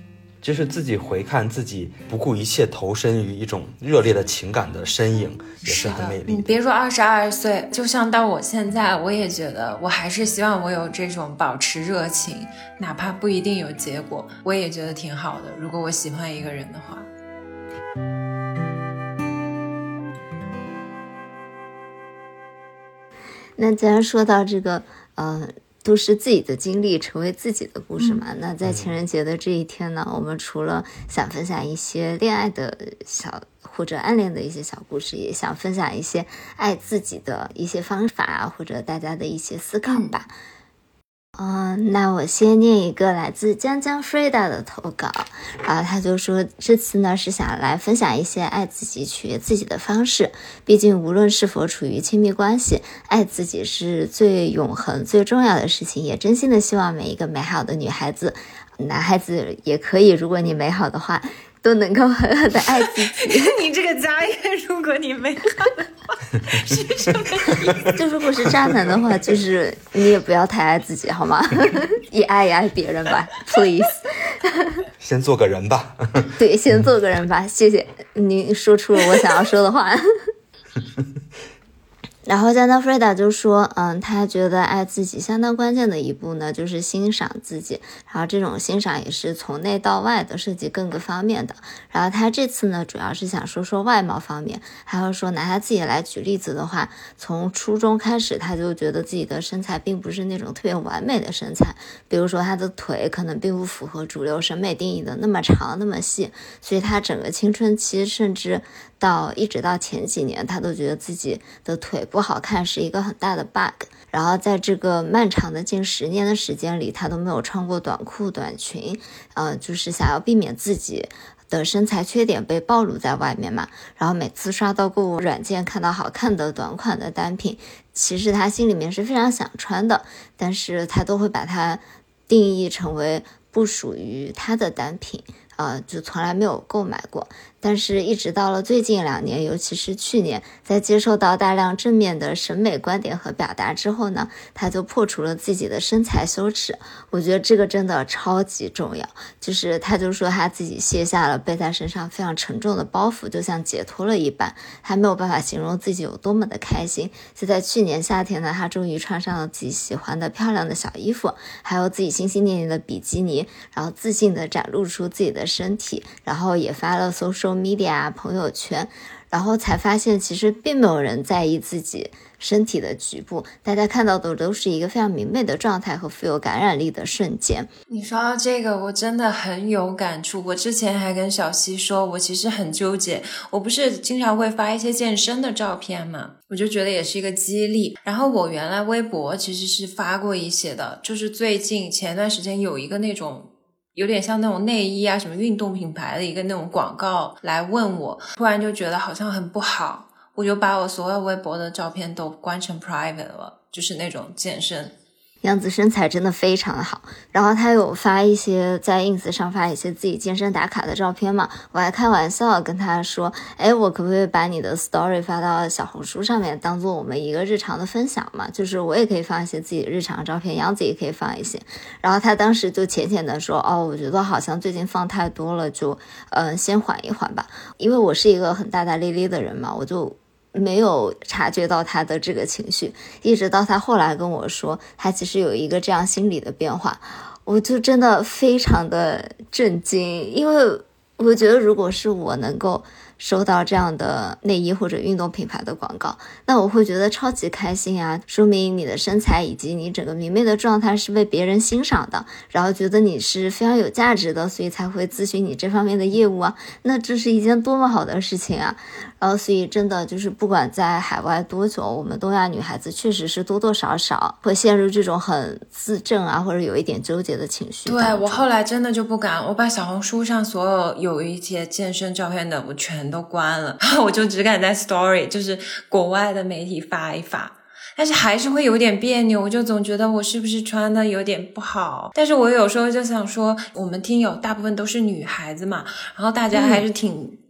就是自己回看自己不顾一切投身于一种热烈的情感的身影，也是很美丽的。 你别说二十二岁，就像到我现在，我也觉得我还是希望我有这种保持热情，哪怕不一定有结果，我也觉得挺好的，如果我喜欢一个人的话。 那既然说到这个呃都是自己的经历成为自己的故事嘛、嗯、那在情人节的这一天呢、嗯、我们除了想分享一些恋爱的小或者暗恋的一些小故事，也想分享一些爱自己的一些方法或者大家的一些思考吧。嗯、呃，那我先念一个来自江江 Freda 的投稿，然后他就说这次呢是想来分享一些爱自己取悦自己的方式，毕竟无论是否处于亲密关系，爱自己是最永恒最重要的事情，也真心的希望每一个美好的女孩子男孩子也可以，如果你美好的话都能够狠狠的爱自己。 你这个加一个如果你美好的话是什么意思？ 就如果是渣男的话，就是你也不要太爱自己好吗？也爱也爱别人吧 please 先做个人吧。 对，先做个人吧，谢谢您说出了我想要说的话。然后加纳弗瑞达就说嗯，他觉得爱自己相当关键的一步呢就是欣赏自己，然后这种欣赏也是从内到外的，涉及各个方面的。然后他这次呢主要是想说说外貌方面，还有说拿他自己来举例子的话，从初中开始他就觉得自己的身材并不是那种特别完美的身材，比如说他的腿可能并不符合主流审美定义的那么长那么细，所以他整个青春期甚至到一直到前几年他都觉得自己的腿不好看是一个很大的 bug。 然后在这个漫长的近十年的时间里，他都没有穿过短裤短裙，呃，就是想要避免自己的身材缺点被暴露在外面嘛。然后每次刷到购物软件看到好看的短款的单品，其实他心里面是非常想穿的，但是他都会把它定义成为不属于他的单品，呃，就从来没有购买过。但是一直到了最近两年，尤其是去年，在接受到大量正面的审美观点和表达之后呢，他就破除了自己的身材羞耻。我觉得这个真的超级重要，就是他就说他自己卸下了背在身上非常沉重的包袱，就像解脱了一般，他没有办法形容自己有多么的开心。就在去年夏天呢，他终于穿上了自己喜欢的漂亮的小衣服，还有自己心心念念的比基尼，然后自信的展露出自己的身体，然后也发了 social media 朋友圈，然后才发现其实并没有人在意自己身体的局部，大家看到的都是一个非常明媚的状态和富有感染力的瞬间。 你说到这个我真的很有感触，我之前还跟小溪说我其实很纠结，我不是经常会发一些健身的照片嘛，我就觉得也是一个激励。然后我原来微博其实是发过一些的，就是最近前段时间有一个那种有点像那种内衣啊什么运动品牌的一个那种广告来问我，突然就觉得好像很不好，我就把我所有微博的照片都关成 private 了，就是那种健身。 样子身材真的非常的好，然后他有发一些在 ins 上发一些自己健身打卡的照片嘛，我还开玩笑跟他说，诶，我可不可以把你的 story 发到小红书上面当做我们一个日常的分享嘛，就是我也可以放一些自己的日常照片，杨子也可以放一些。然后他当时就浅浅的说，哦，我觉得好像最近放太多了，就呃先缓一缓吧。因为我是一个很大大咧咧的人嘛，我就没有察觉到他的这个情绪，一直到他后来跟我说他其实有一个这样心理的变化，我就真的非常的震惊。因为我觉得如果是我能够收到这样的内衣或者运动品牌的广告，那我会觉得超级开心啊，说明你的身材以及你整个明媚的状态是被别人欣赏的，然后觉得你是非常有价值的，所以才会咨询你这方面的业务啊，那这是一件多么好的事情啊。然后所以真的就是不管在海外多久，我们东亚女孩子确实是多多少少会陷入这种很自证啊或者有一点纠结的情绪。 对，我后来真的就不敢，我把小红书上所有有一些健身照片的我全都关了，我就只敢在 story 就是国外的媒体发一发，但是还是会有点别扭，我就总觉得我是不是穿的有点不好。但是我有时候就想说，我们听友大部分都是女孩子嘛，然后大家还是挺、嗯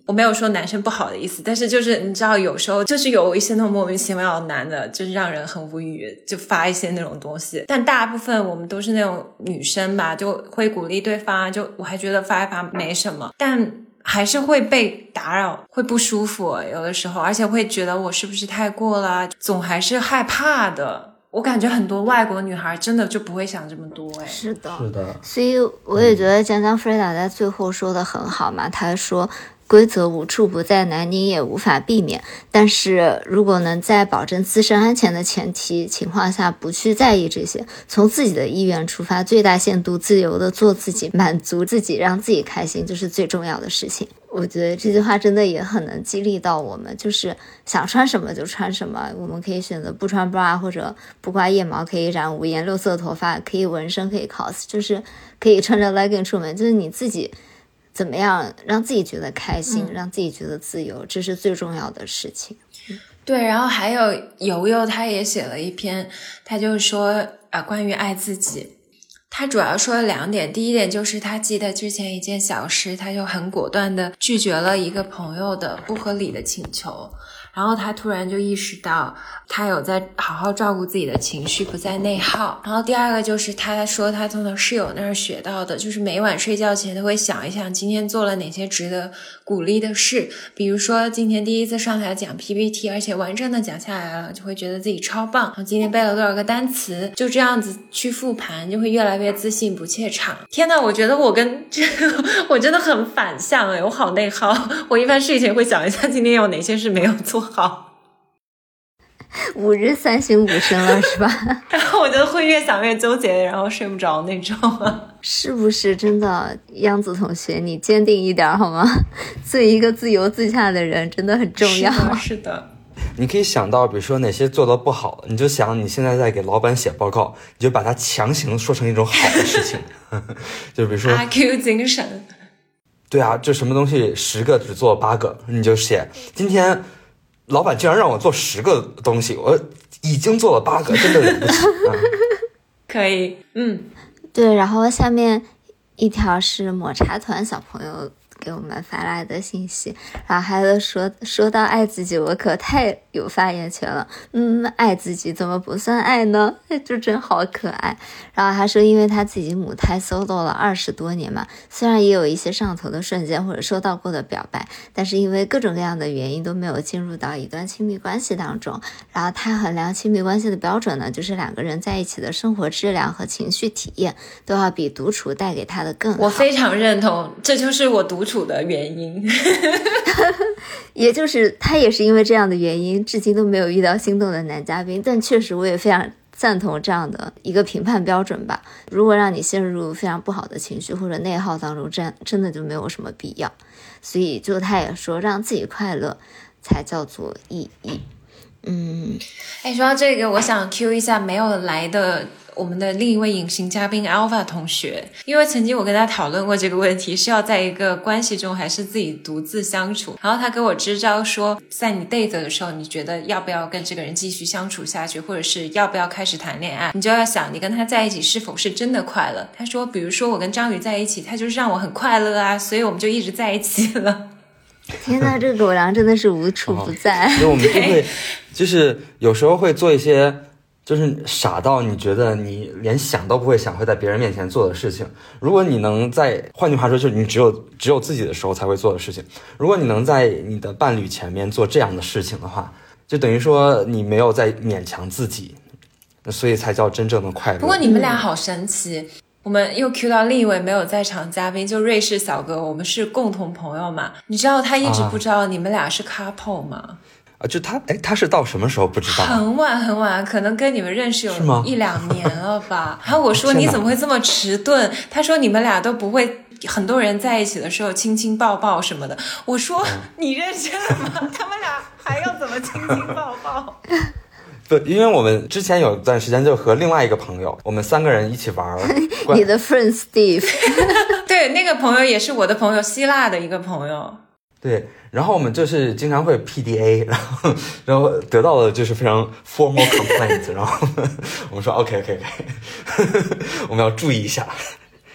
我没有说男生不好的意思，但是就是你知道有时候就是有一些那种莫名其妙的男的，就是让人很无语，就发一些那种东西。但大部分我们都是那种女生吧，就会鼓励对方，就我还觉得发一发没什么，但还是会被打扰，会不舒服有的时候，而且会觉得我是不是太过了，总还是害怕的。我感觉很多外国女孩真的就不会想这么多。哎， 是的， 是的。 所以我也觉得江江弗雷达在最后说的很好嘛，他说规则无处不在，男女也无法避免，但是如果能在保证自身安全的前提情况下不去在意这些，从自己的意愿出发，最大限度自由的做自己，满足自己，让自己开心，就是最重要的事情。我觉得这句话真的也很能激励到我们，就是想穿什么就穿什么，我们可以选择不穿 bra， 或者不刮腋毛，可以染五颜六色头发，可以纹身，可以 cos， 就是可以穿着 legging 出门，就是你自己怎么样让自己觉得开心、嗯、让自己觉得自由，这是最重要的事情。 对，然后还有游游他也写了一篇，他就说啊，关于爱自己，他主要说了两点。第一点就是他记得之前一件小事，他就很果断的拒绝了一个朋友的不合理的请求，然后他突然就意识到他有在好好照顾自己的情绪，不再内耗。然后第二个就是他说他从他室友那儿学到的，就是每晚睡觉前都会想一想今天做了哪些值得鼓励的事，比如说今天第一次上台讲 P P T， 而且完整的讲下来了，就会觉得自己超棒。然后今天背了多少个单词，就这样子去复盘，就会越来越自信不怯场。天哪，我觉得我跟这个我真的很反向诶，我好内耗。我一般睡前会想一下今天有哪些事没有做好， 五日三省吾身了是吧？ 然后我觉得会越想越纠结，然后睡不着那种。 是不是真的，央子同学你坚定一点好吗？做一个自由自洽的人真的很重要。 是的，是的。 你可以想到比如说哪些做得不好，你就想你现在在给老板写报告，你就把它强行说成一种好的事情。就比如说阿 Q 精神。 对啊，就什么东西十个只做八个，你就写今天老板竟然让我做十个东西，我已经做了八个，真的了不起。嗯、 可以，嗯， 对。然后下面一条是抹茶团小朋友给我们发来的信息，然后孩子说说到爱自己，我可太有发言权了。嗯，爱自己怎么不算爱呢？就真好可爱。然后他说，因为他自己母胎 solo 了二十多年嘛，虽然也有一些上头的瞬间或者收到过的表白，但是因为各种各样的原因都没有进入到一段亲密关系当中。然后他衡量亲密关系的标准呢，就是两个人在一起的生活质量和情绪体验都要比独处带给他的更好。 我非常认同，这就是我独处的原因。 也就是他也是因为这样的原因至今都没有遇到心动的男嘉宾，但确实我也非常赞同这样的一个评判标准吧。如果让你陷入非常不好的情绪或者内耗当中，这样真的就没有什么必要。所以就他也说，让自己快乐才叫做意义。嗯， 哎，说到这个，我想 Q 一下没有来的我们的另一位隐形嘉宾 Alpha 同学，因为曾经我跟他讨论过这个问题，是要在一个关系中还是自己独自相处，然后他给我支招说，在你 date 的时候，你觉得要不要跟这个人继续相处下去，或者是要不要开始谈恋爱，你就要想你跟他在一起是否是真的快乐。他说比如说我跟张宇在一起，他就是让我很快乐啊，所以我们就一直在一起了。 天哪，这个狗粮真的是无处不在。 所以我们就会就是有时候会做一些就是傻到你觉得你连想都不会想会在别人面前做的事情。如果你能在，换句话说就是你只有只有自己的时候才会做的事情，如果你能在你的伴侣前面做这样的事情的话，就等于说你没有在勉强自己，所以才叫真正的快乐。 不过你们俩好神奇，我们又 Q 到另一位没有在场嘉宾，就瑞士小哥，我们是共同朋友嘛，你知道他一直不知道你们俩是 couple 吗？ 啊，就他，哎，他是到什么时候不知道？ 很晚很晚，可能跟你们认识有一两年了吧。然后我说你怎么会这么迟钝？他说你们俩都不会，很多人在一起的时候亲亲抱抱什么的。我说、嗯、你认真了吗？他们俩还要怎么亲亲抱抱？ 不，因为我们之前有一段时间就和另外一个朋友，我们三个人一起玩。 你的 friend Steve 对，那个朋友也是我的朋友，希腊的一个朋友。 对，然后我们就是经常会 P D A， 然后然后得到的就是非常 formal complaint， 然后我们说 OK OK OK， 我们要注意一下。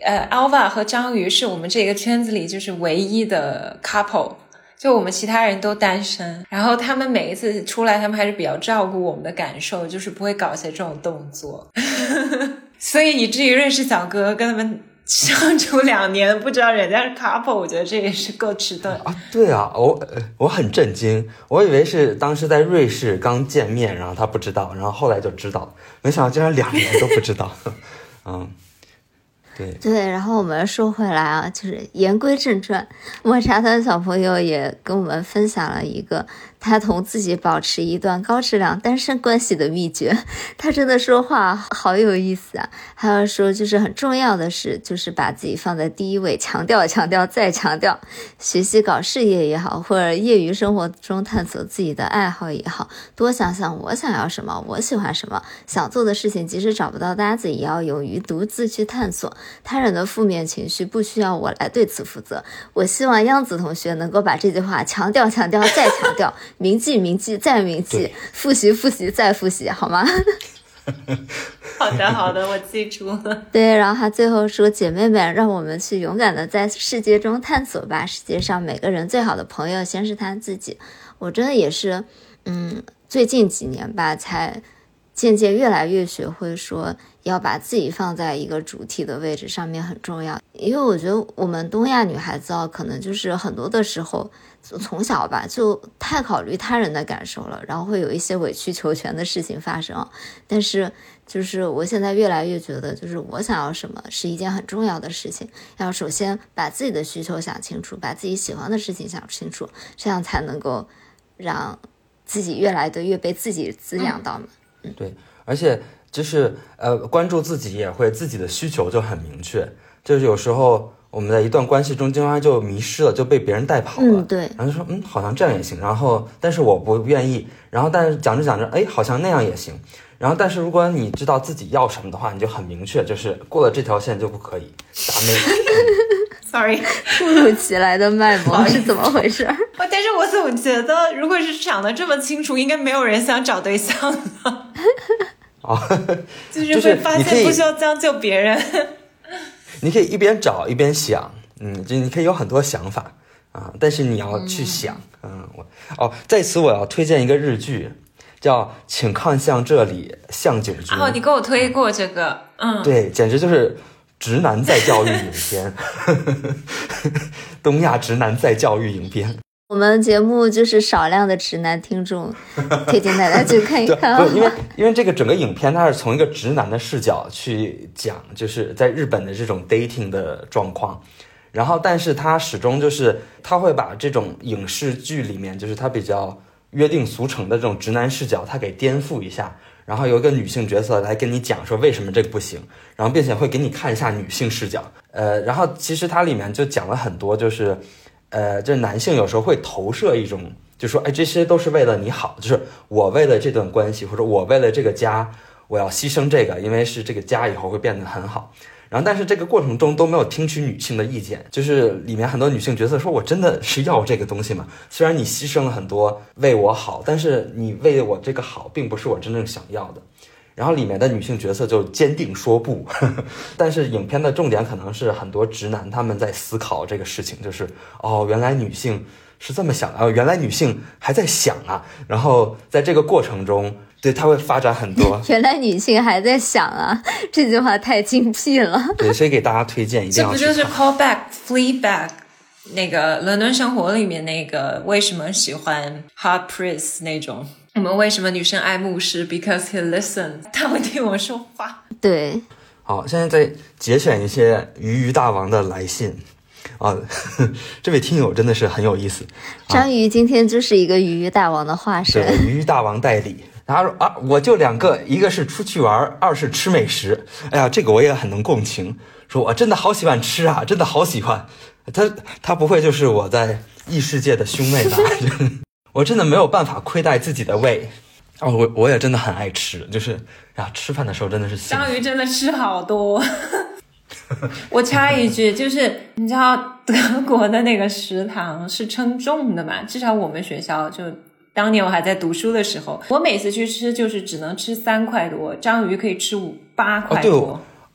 呃 Alva 和章鱼是我们这个圈子里就是唯一的 couple， 就我们其他人都单身，然后他们每一次出来他们还是比较照顾我们的感受，就是不会搞些这种动作所以以至于认识小哥跟他们相处两年不知道人家是 couple， 我觉得这也是够迟钝啊。对啊，我我很震惊，我以为是当时在瑞士刚见面，然后他不知道，然后后来就知道，没想到竟然两年都不知道嗯，对对，然后我们说回来啊，就是言归正传，抹茶团小朋友也跟我们分享了一个他同自己保持一段高质量单身关系的秘诀。他真的说话好有意思啊，还要说就是很重要的是就是把自己放在第一位，强调强调再强调，学习搞事业也好，或者业余生活中探索自己的爱好也好，多想想我想要什么，我喜欢什么，想做的事情即使找不到搭子也要勇于独自去探索，他人的负面情绪不需要我来对此负责。我希望央子同学能够把这句话强调强调再强调，铭记铭记再铭记，复习复习再复习，好吗好的好的，我记住了。 对，然后他最后说，姐妹们，让我们去勇敢的在世界中探索吧，世界上每个人最好的朋友先是他自己。我真的也是嗯，最近几年吧才渐渐越来越学会说要把自己放在一个主体的位置上面很重要。因为我觉得我们东亚女孩子啊，可能就是很多的时候从小吧就太考虑他人的感受了，然后会有一些委曲求全的事情发生。但是就是我现在越来越觉得，就是我想要什么是一件很重要的事情，要首先把自己的需求想清楚，把自己喜欢的事情想清楚，这样才能够让自己越来的越被自己滋养到嘛。 嗯，对，而且就是呃，关注自己也会自己的需求就很明确，就是有时候我们在一段关系中经常就迷失了，就被别人带跑了。 嗯，对。 然后就说嗯，好像这样也行，然后但是我不愿意，然后但是讲着讲着，哎，好像那样也行。然后但是如果你知道自己要什么的话，你就很明确，就是过了这条线就不可以。打妹。 Sorry， 突如其来的卖萌是怎么回事？ 但是我总觉得，如果是想得这么清楚，应该没有人想找对象了。 哦， 就是会发现不需要将就别人。 你可以一边找一边想，嗯，就你可以有很多想法啊，但是你要去想，嗯，嗯我哦，在此我要推荐一个日剧，叫《请看向这里，向井君》。 哦，你给我推过这个，嗯， 对，简直就是直男再教育影片，东亚直男再教育影片。 我们节目就是少量的直男听众，推荐大家去看一看、哦。 因为因为这个整个影片它是从一个直男的视角去讲，就是在日本的这种 dating 的状况，然后但是他始终就是他会把这种影视剧里面就是他比较约定俗成的这种直男视角，他给颠覆一下。然后有一个女性角色来跟你讲说为什么这个不行，然后并且会给你看一下女性视角。呃，然后其实它里面就讲了很多，就是呃，这男性有时候会投射一种，就说哎，这些都是为了你好，就是我为了这段关系，或者我为了这个家，我要牺牲这个，因为是这个家以后会变得很好。然后但是这个过程中都没有听取女性的意见，就是里面很多女性角色说我真的是要这个东西吗？虽然你牺牲了很多为我好，但是你为我这个好并不是我真正想要的。然后里面的女性角色就坚定说不呵呵，但是影片的重点可能是很多直男他们在思考这个事情，就是哦，原来女性是这么想的，哦，原来女性还在想啊，然后在这个过程中对，它会发展很多。 原来女性还在想啊，这句话太精辟了。 对，所以给大家推荐，一定要去看。 这不就是 callback Fleabag 那个伦敦生活里面那个为什么喜欢 hot priest 那种？我们为什么女生爱牧师 ？Because he listens， 他会听我说话。 对。 好，现在再节选一些鱼鱼大王的来信。啊，这位听友真的是很有意思。 章鱼今天就是一个鱼鱼大王的化身。 对，鱼鱼大王代理。然后说啊，我就两个，一个是出去玩，二是吃美食。哎呀，这个我也很能共情。说我真的好喜欢吃啊，真的好喜欢。他他不会就是我在异世界的兄妹吧？我真的没有办法亏待自己的胃。哦，我我也真的很爱吃，就是呀，吃饭的时候真的是章鱼真的吃好多。我插一句，就是你知道德国的那个食堂是称重的嘛？至少我们学校就当年我还在读书的时候，我每次去吃就是只能吃三块多，章鱼可以吃五八块多。 哦，对，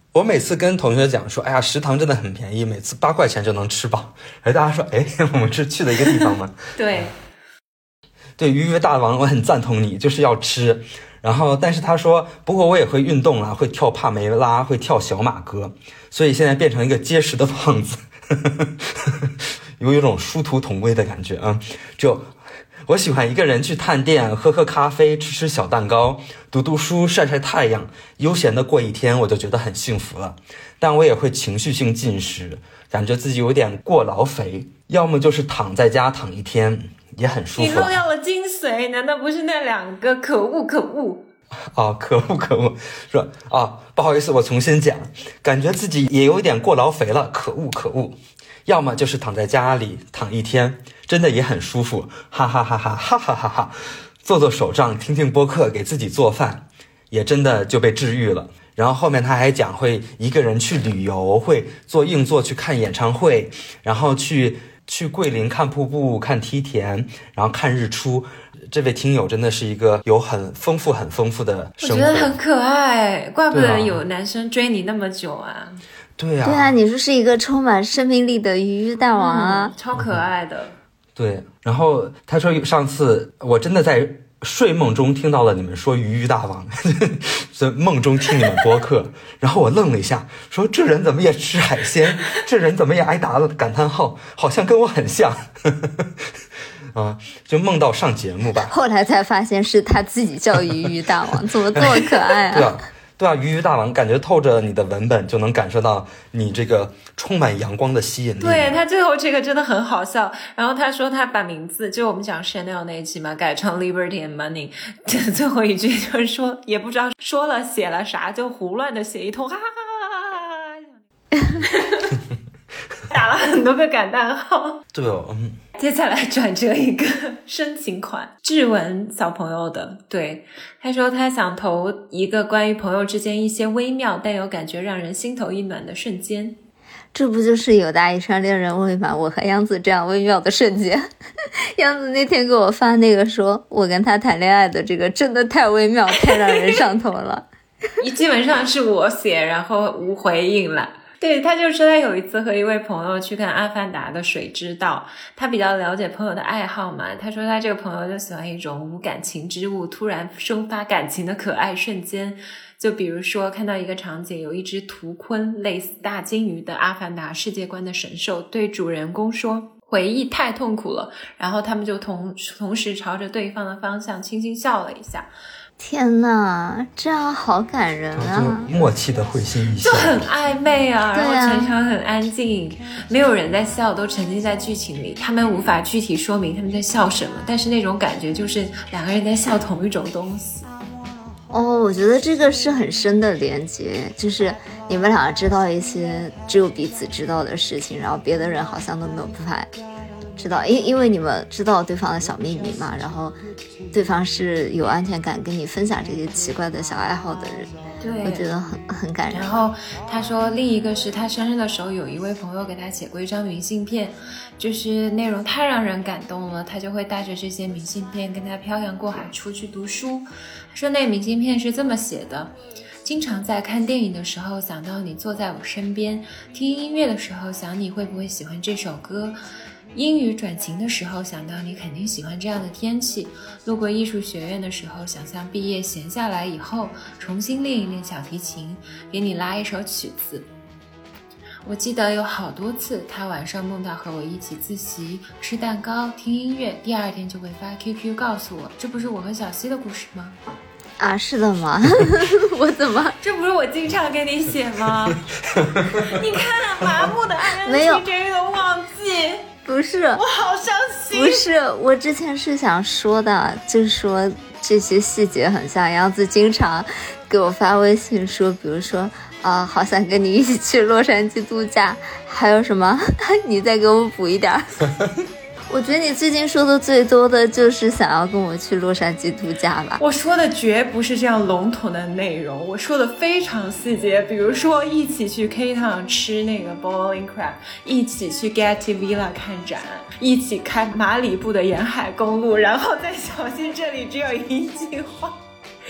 我每次跟同学讲说，哎呀，食堂真的很便宜，每次八块钱就能吃饱。而大家说，哎，我们是去的一个地方吗？ 对， 对，鱼鱼大王，我很赞同你，就是要吃。然后，但是他说，不过我也会运动啦，会跳帕梅拉，会跳小马哥，所以现在变成一个结实的胖子，有一种殊途同归的感觉啊。就我喜欢一个人去探店，喝喝咖啡，吃吃小蛋糕，读读书，晒晒太阳，悠闲的过一天，我就觉得很幸福了。但我也会情绪性进食，感觉自己有点过劳肥，要么就是躺在家躺一天，也很舒服。 你漏掉了精髓，难道不是那两个？可恶可恶！ 哦，可恶可恶，是吧？啊，不好意思，我重新讲，感觉自己也有一点过劳肥了，可恶可恶。要么就是躺在家里躺一天，真的也很舒服，哈哈哈哈哈哈哈哈。做做手账，听听播客，给自己做饭，也真的就被治愈了。然后后面他还讲会一个人去旅游，会做硬座去看演唱会，然后去去桂林看瀑布、看梯田，然后看日出。这位听友真的是一个有很丰富、很丰富的生活， 我觉得很可爱，怪不得有男生追你那么久啊！ 对啊， 对啊，你说是一个充满生命力的鱼鱼大王啊、 嗯，超可爱的。 对，然后他说上次我真的在睡梦中听到了你们说鱼鱼大王，在梦中听你们播客，然后我愣了一下，说这人怎么也吃海鲜，这人怎么也挨打了感叹号，好像跟我很像。啊，就梦到上节目吧。 后来才发现是他自己叫鱼鱼大王，怎么这么可爱啊？ 对啊，对啊，鱼鱼大王，感觉透着你的文本就能感受到你这个充满阳光的吸引力。 对，他最后这个真的很好笑。然后他说他把名字，就我们讲 Chanel 那一期嘛，改成 Liberty and Money。最后一句就是说，也不知道说了写了啥，就胡乱的写一通，哈哈哈哈哈哈。打了很多个感叹号。 对哦，嗯。 接下来转折一个深情款，志文小朋友的，对，他说他想投一个关于朋友之间一些微妙但又感觉让人心头一暖的瞬间。 这不就是有大一上恋人未满，我和杨子这样微妙的瞬间？杨子那天给我发那个说我跟他谈恋爱的这个真的太微妙，太让人上头了。 基本上是我写，然后无回应了。对，他就说他有一次和一位朋友去看《阿凡达》的水之道，他比较了解朋友的爱好嘛，他说他这个朋友就喜欢一种无感情之物突然生发感情的可爱瞬间，就比如说看到一个场景，有一只图鲲类似大金鱼的阿凡达世界观的神兽对主人公说回忆太痛苦了，然后他们就同同时朝着对方的方向轻轻笑了一下。 天哪，这样好感人啊！ 就默契的会心一笑， 就很暧昧啊， 对啊， 然后全场很安静，没有人在笑，都沉浸在剧情里，他们无法具体说明他们在笑什么，但是那种感觉就是两个人在笑同一种东西。 哦，我觉得这个是很深的连接，就是你们两个知道一些只有彼此知道的事情，然后别的人好像都没有办法知道，因因为你们知道对方的小秘密嘛，然后对方是有安全感跟你分享这些奇怪的小爱好的人， 对， 我觉得很很感人。 然后他说另一个是他生日的时候有一位朋友给他写过一张明信片，就是内容太让人感动了，他就会带着这些明信片跟他漂洋过海出去读书。他说那明信片是这么写的，经常在看电影的时候想到你坐在我身边，听音乐的时候想你会不会喜欢这首歌，英语转晴的时候想到你肯定喜欢这样的天气，路过艺术学院的时候想象毕业闲下来以后重新练一练小提琴，给你拉一首曲子。我记得有好多次他晚上梦到和我一起自习吃蛋糕听音乐，第二天就会发 Q Q 告诉我，这不是我和小西的故事吗？ 啊，是的吗？我怎么这不是我经常给你写吗？你看啊，麻木的爱人没有这个都忘记， 不是， 我好伤心。 不是，我之前是想说的，就是说这些细节很像杨子经常给我发微信说，比如说啊、呃，好想跟你一起去洛杉矶度假，还有什么你再给我补一点。我觉得你最近说的最多的就是想要跟我去洛杉矶度假吧。 我说的绝不是这样笼统的内容，我说的非常细节，比如说一起去 K Town 吃那个 bowling crab， 一起去 Getty Villa 看展，一起开马里布的沿海公路，然后在小新这里只有一句话，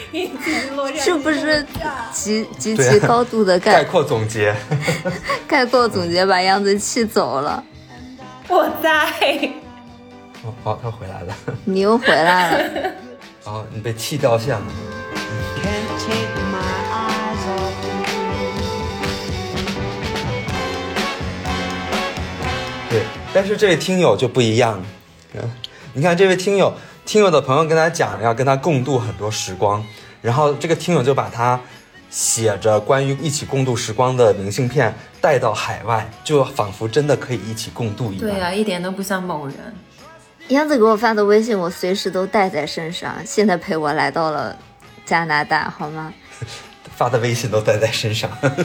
是不是极极其高度的概概括总结？ 概括总结把杨子气走了。 我在。 哦，哦，他回来了。 你又回来了。 哦，你被气掉线了。对，但是这位听友就不一样。嗯，你看这位听友，听友的朋友跟他讲要跟他共度很多时光，然后这个听友就把他写着关于一起共度时光的明信片带到海外，就仿佛真的可以一起共度一样。 对啊，一点都不像某人。 杨子给我发的微信我随时都带在身上，现在陪我来到了加拿大，好吗？ 发的微信都带在身上。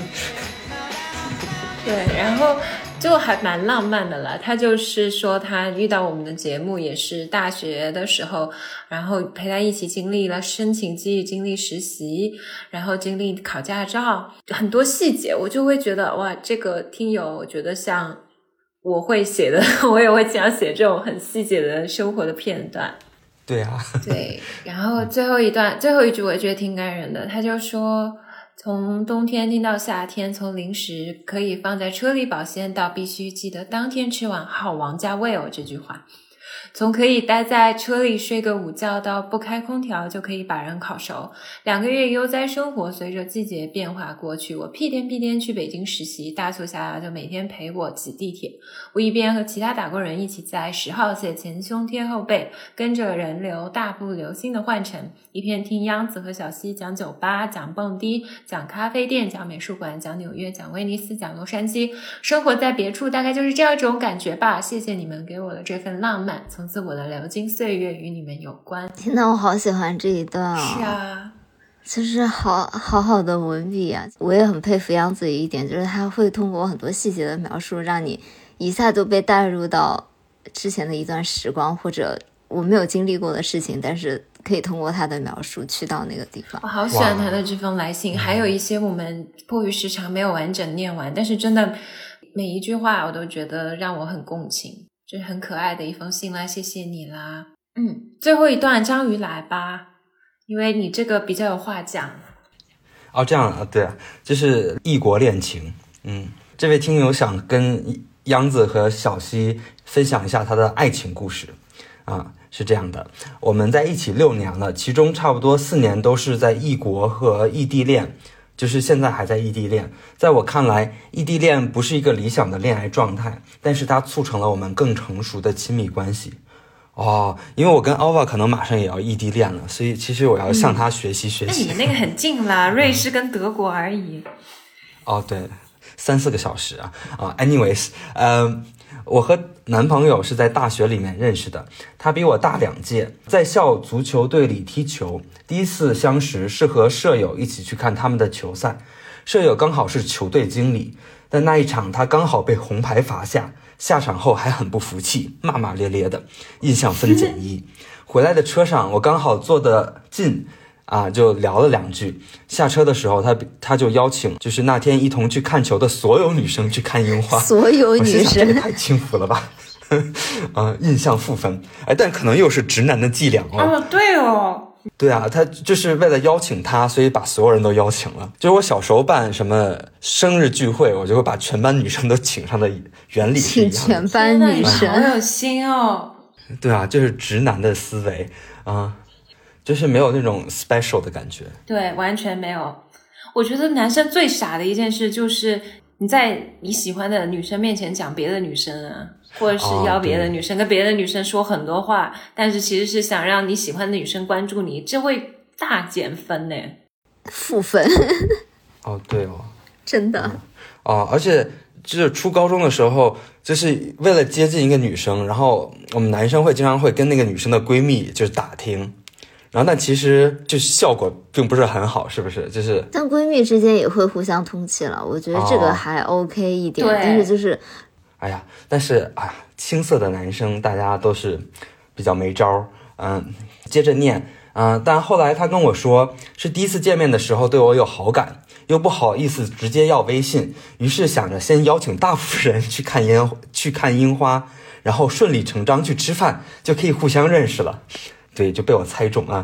对，然后就还蛮浪漫的了。他就是说他遇到我们的节目也是大学的时候，然后陪他一起经历了申请季，经历实习，然后经历考驾照，很多细节我就会觉得哇，这个听友我觉得像我会写的，我也会想写这种很细节的生活的片段。 对啊。 对，然后最后一段最后一句我觉得挺感人的，他就说从冬天听到夏天，从零食可以放在车里保鲜到必须记得当天吃完好王家卫哦，这句话从可以待在车里睡个午觉到不开空调就可以把人烤熟，两个月悠哉生活随着季节变化过去。我屁颠屁颠去北京实习，大促下就每天陪我挤地铁，我一边和其他打工人一起在十号线前胸贴后背，跟着人流大步流星的换乘，一边听央子和小溪讲酒吧，讲蹦迪，讲咖啡店，讲美术馆，讲纽约，讲威尼斯，讲洛杉矶，生活在别处大概就是这样一种感觉吧。谢谢你们给我的这份浪漫，从此我的流金岁月与你们有关。 天哪，我好喜欢这一段啊！ 是啊， 就是好好好的文笔啊！我也很佩服杨子一点，就是他会通过很多细节的描述，让你一下就被带入到之前的一段时光，或者我没有经历过的事情，但是可以通过他的描述去到那个地方。 我好喜欢他的这封来信，还有一些我们迫于时长没有完整念完，但是真的每一句话我都觉得让我很共情，就是很可爱的一封信啦，谢谢你啦。嗯，最后一段章鱼来吧，因为你这个比较有话讲。 哦，这样啊，对啊，就是异国恋情。嗯，这位听友想跟央子和小溪分享一下他的爱情故事啊，是这样的，我们在一起六年了，其中差不多四年都是在异国和异地恋，就是现在还在异地恋。在我看来，异地恋不是一个理想的恋爱状态，但是它促成了我们更成熟的亲密关系。哦，因为我跟 Alva 可能马上也要异地恋了，所以其实我要向他学习学习。 那、嗯、你那个很近啦，瑞士跟德国而已。 哦，对，三四个小时啊啊 ，anyways， 呃，我和男朋友是在大学里面认识的，他比我大两届，在校足球队里踢球。第一次相识是和舍友一起去看他们的球赛，舍友刚好是球队经理，但那一场他刚好被红牌罚下，下场后还很不服气，骂骂咧咧的，印象分减一。回来的车上我刚好坐得近啊，就聊了两句。下车的时候他他就邀请就是那天一同去看球的所有女生去看樱花。 所有女生， 这个太轻浮了吧。呃，印象负分。哎，但可能又是直男的伎俩哦。 哦，对哦。 对啊，他就是为了邀请他，所以把所有人都邀请了。就是我小时候办什么生日聚会，我就会把全班女生都请上的原理是一样的。 请全班女生， 好有心哦。 对啊，就是直男的思维啊，就是没有那种 special 的感觉。 对，完全没有。我觉得男生最傻的一件事就是你在你喜欢的女生面前讲别的女生啊，或者是邀别的女生、哦、跟别的女生说很多话，但是其实是想让你喜欢的女生关注你，这会大减分呢， 负分。 哦，对哦， 真的、 嗯、哦，而且就是初高中的时候，就是为了接近一个女生，然后我们男生会经常会跟那个女生的闺蜜就是打听，然后但其实就是效果并不是很好，是不是？就是但闺蜜之间也会互相通气了，我觉得这个还 OK 一点、哦、但是就是哎呀，但是哎呀，青涩的男生大家都是比较没招。嗯，接着念，嗯，但后来他跟我说是第一次见面的时候对我有好感，又不好意思直接要微信，于是想着先邀请大部分人去看樱去看樱花，然后顺理成章去吃饭，就可以互相认识了。对，就被我猜中啊。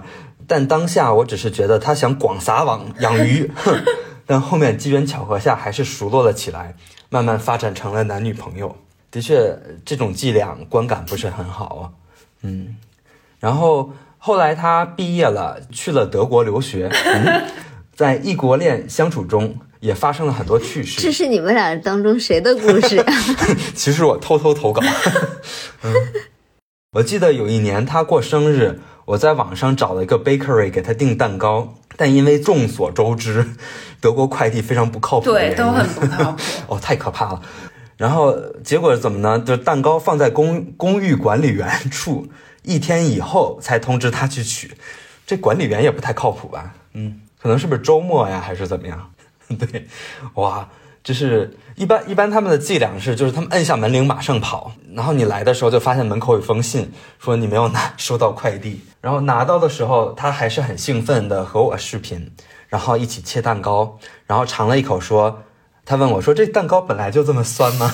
但当下我只是觉得他想广撒网养鱼，哼。但后面机缘巧合下还是熟络了起来，慢慢发展成了男女朋友。的确，这种伎俩观感不是很好啊。嗯，然后后来他毕业了，去了德国留学。嗯，在异国恋相处中也发生了很多趣事。 这是你们俩当中谁的故事？ 其实我偷偷投稿。嗯，我记得有一年他过生日，我在网上找了一个 bakery 给他订蛋糕，但因为众所周知，德国快递非常不靠谱的原因， 对，都很不靠谱。 哦，太可怕了。然后结果怎么呢？就蛋糕放在公公寓管理员处，一天以后才通知他去取。这管理员也不太靠谱吧？嗯，可能是不是周末呀，还是怎么样？对，哇，就是一般一般他们的伎俩是，就是他们摁下门铃马上跑，然后你来的时候就发现门口有封信，说你没有拿收到快递，然后拿到的时候他还是很兴奋的和我视频，然后一起切蛋糕，然后尝了一口说。他问我说：“这蛋糕本来就这么酸吗？”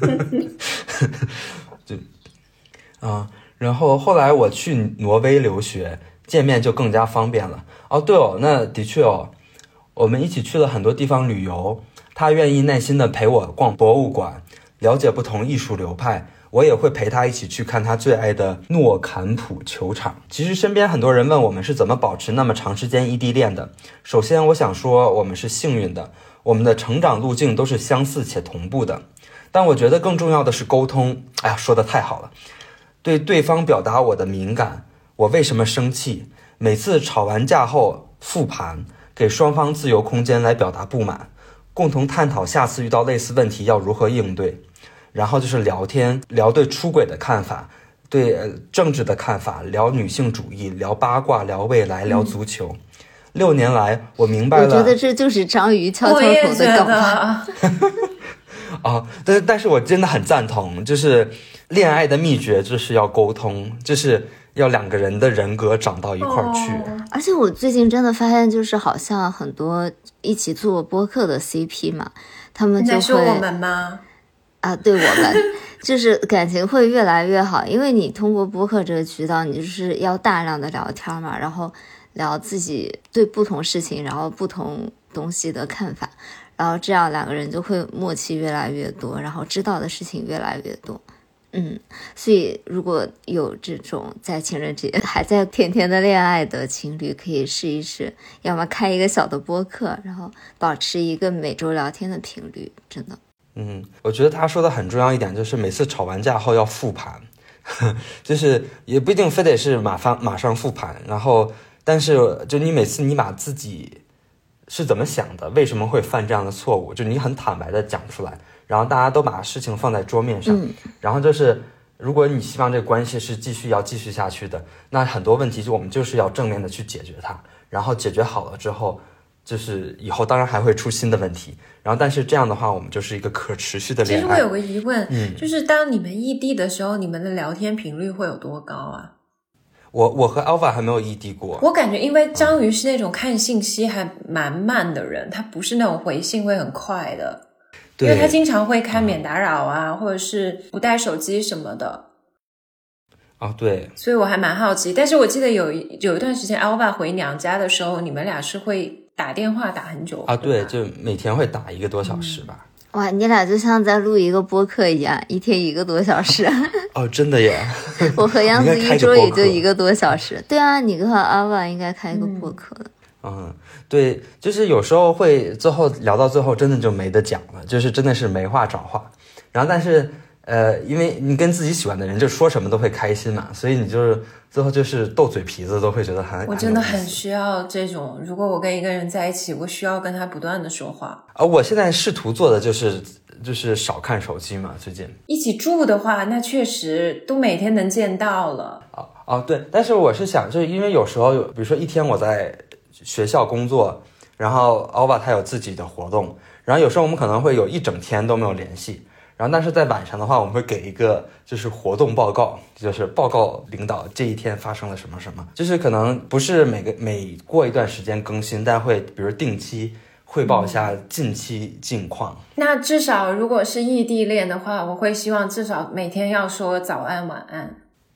就啊，然后后来我去挪威留学，见面就更加方便了。哦，对哦，那的确哦，我们一起去了很多地方旅游。他愿意耐心的陪我逛博物馆，了解不同艺术流派。我也会陪他一起去看他最爱的诺坎普球场。其实身边很多人问我们是怎么保持那么长时间异地恋的。首先，我想说我们是幸运的。我们的成长路径都是相似且同步的，但我觉得更重要的是沟通。哎呀，说得太好了，对对方表达我的敏感，我为什么生气，每次吵完架后复盘，给双方自由空间来表达不满，共同探讨下次遇到类似问题要如何应对。然后就是聊天，聊对出轨的看法，对、呃、政治的看法，聊女性主义，聊八卦，聊未来，聊足球。嗯，六年来，我明白了。 我觉得这就是章鱼悄悄口的梗话。 啊，但但是我真的很赞同，就是恋爱的秘诀就是要沟通，就是要两个人的人格长到一块儿去。 哦，而且我最近真的发现，就是好像很多一起做播客的 C P 嘛，他们就会。 你在说我们吗？ 啊，对，我们就是感情会越来越好，因为你通过播客这个渠道，你就是要大量的聊天嘛，然后。聊自己对不同事情然后不同东西的看法，然后这样两个人就会默契越来越多，然后知道的事情越来越多。嗯，所以如果有这种在情人节还在甜甜的恋爱的情侣，可以试一试，要么开一个小的播客，然后保持一个每周聊天的频率，真的。 嗯，我觉得他说的很重要一点就是每次吵完架后要复盘，就是也不一定非得是马上马上复盘，然后但是就你每次你把自己是怎么想的，为什么会犯这样的错误，就你很坦白的讲出来，然后大家都把事情放在桌面上。嗯，然后就是如果你希望这个关系是继续要继续下去的，那很多问题就我们就是要正面的去解决它，然后解决好了之后，就是以后当然还会出新的问题，然后但是这样的话我们就是一个可持续的恋爱。 其实我有个疑问、 嗯、 就是当你们异地的时候，你们的聊天频率会有多高啊？ 我我和 Alpha 还没有异地过。 我感觉因为章鱼是那种看信息还蛮慢的人，他不是那种回信会很快的，因为他经常会开免打扰啊、嗯、或者是不带手机什么的。 哦，对， 所以我还蛮好奇。但是我记得有有一段时间 Alpha 回娘家的时候，你们俩是会打电话打很久啊？对，就每天会打一个多小时吧。嗯， 哇，你俩就像在录一个播客一样，一天一个多小时。 哦，真的耶！ 我和杨子一周也就一个多小时。对啊，你和阿瓦应该开一个播客的。 嗯，对，就是有时候会最后聊到最后，真的就没得讲了，就是真的是没话找话。然后，但是呃，因为你跟自己喜欢的人，就说什么都会开心嘛，所以你就是最后就是斗嘴皮子，都会觉得很。 我真的很需要这种，如果我跟一个人在一起，我需要跟他不断的说话。 啊，我现在试图做的就是就是少看手机嘛，最近。 一起住的话，那确实都每天能见到了。 哦哦，对，但是我是想，就是因为有时候有，比如说一天我在学校工作，然后 Alva 他有自己的活动，然后有时候我们可能会有一整天都没有联系。然后但是在晚上的话，我们会给一个就是活动报告，就是报告领导这一天发生了什么什么，就是可能不是每个每过一段时间更新，但会比如定期汇报一下近期近况、嗯、 那至少如果是异地恋的话，我会希望至少每天要说早安晚安。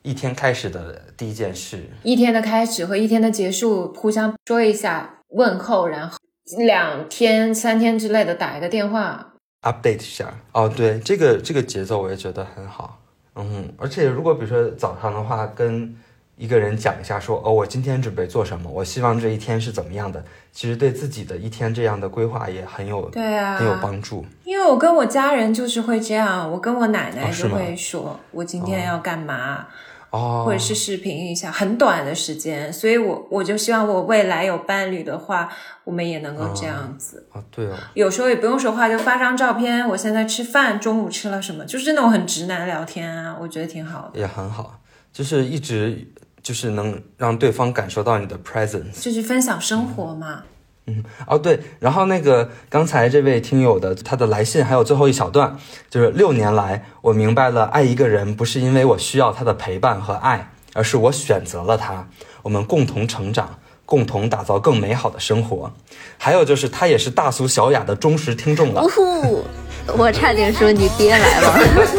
一天开始的第一件事， 一天的开始和一天的结束互相说一下问候，然后两天三天之类的打一个电话 update 一下。哦，对，这个这个节奏我也觉得很好。嗯，而且如果比如说早上的话，跟一个人讲一下说，哦，我今天准备做什么，我希望这一天是怎么样的，其实对自己的一天这样的规划也很有对啊很有帮助。 因为我跟我家人就是会这样，我跟我奶奶哦就会说我今天要干嘛， 哦， 或者是视频一下，很短的时间，所以我我就希望我未来有伴侣的话，我们也能够这样子。 哦，对哦， 有时候也不用说话，就发张照片，我现在吃饭，中午吃了什么，就是那种很直男聊天啊，我觉得挺好的， 也很好，就是一直就是能让对方感受到你的 presence， 就是分享生活嘛。 嗯，哦对，然后那个刚才这位听友的他的来信还有最后一小段，就是六年来我明白了，爱一个人不是因为我需要他的陪伴和爱，而是我选择了他，我们共同成长，共同打造更美好的生活。还有就是他也是大俗小雅的忠实听众了。 呜呼，我差点说你爹来了。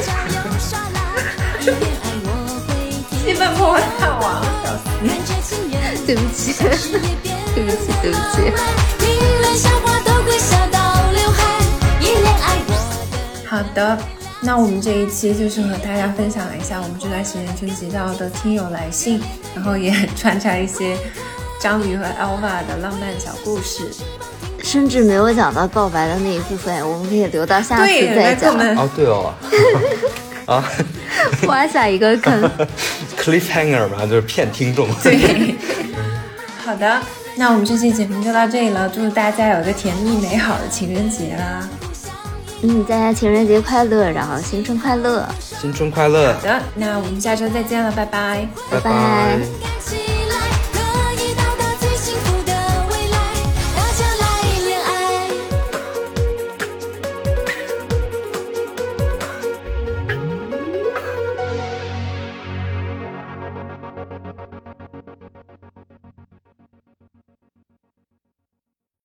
气氛破坏太晚了， 对不起，对不起，对不起。 好的，那我们这一期就是和大家分享了一下我们这段时间征集到的听友来信，然后也穿插一些章鱼和 Alva 的浪漫小故事， 甚至没有讲到告白的那一部分，我们可以留到下次再讲。 哦，对哦，啊， 挖下一个坑 ，cliffhanger 嘛，就是骗听众。 对，好的，那我们这期节目就到这里了，祝大家有一个甜蜜美好的情人节啦！ 嗯，大家情人节快乐，然后新春快乐， 新春快乐。 好的，那我们下周再见了，拜拜， 拜拜。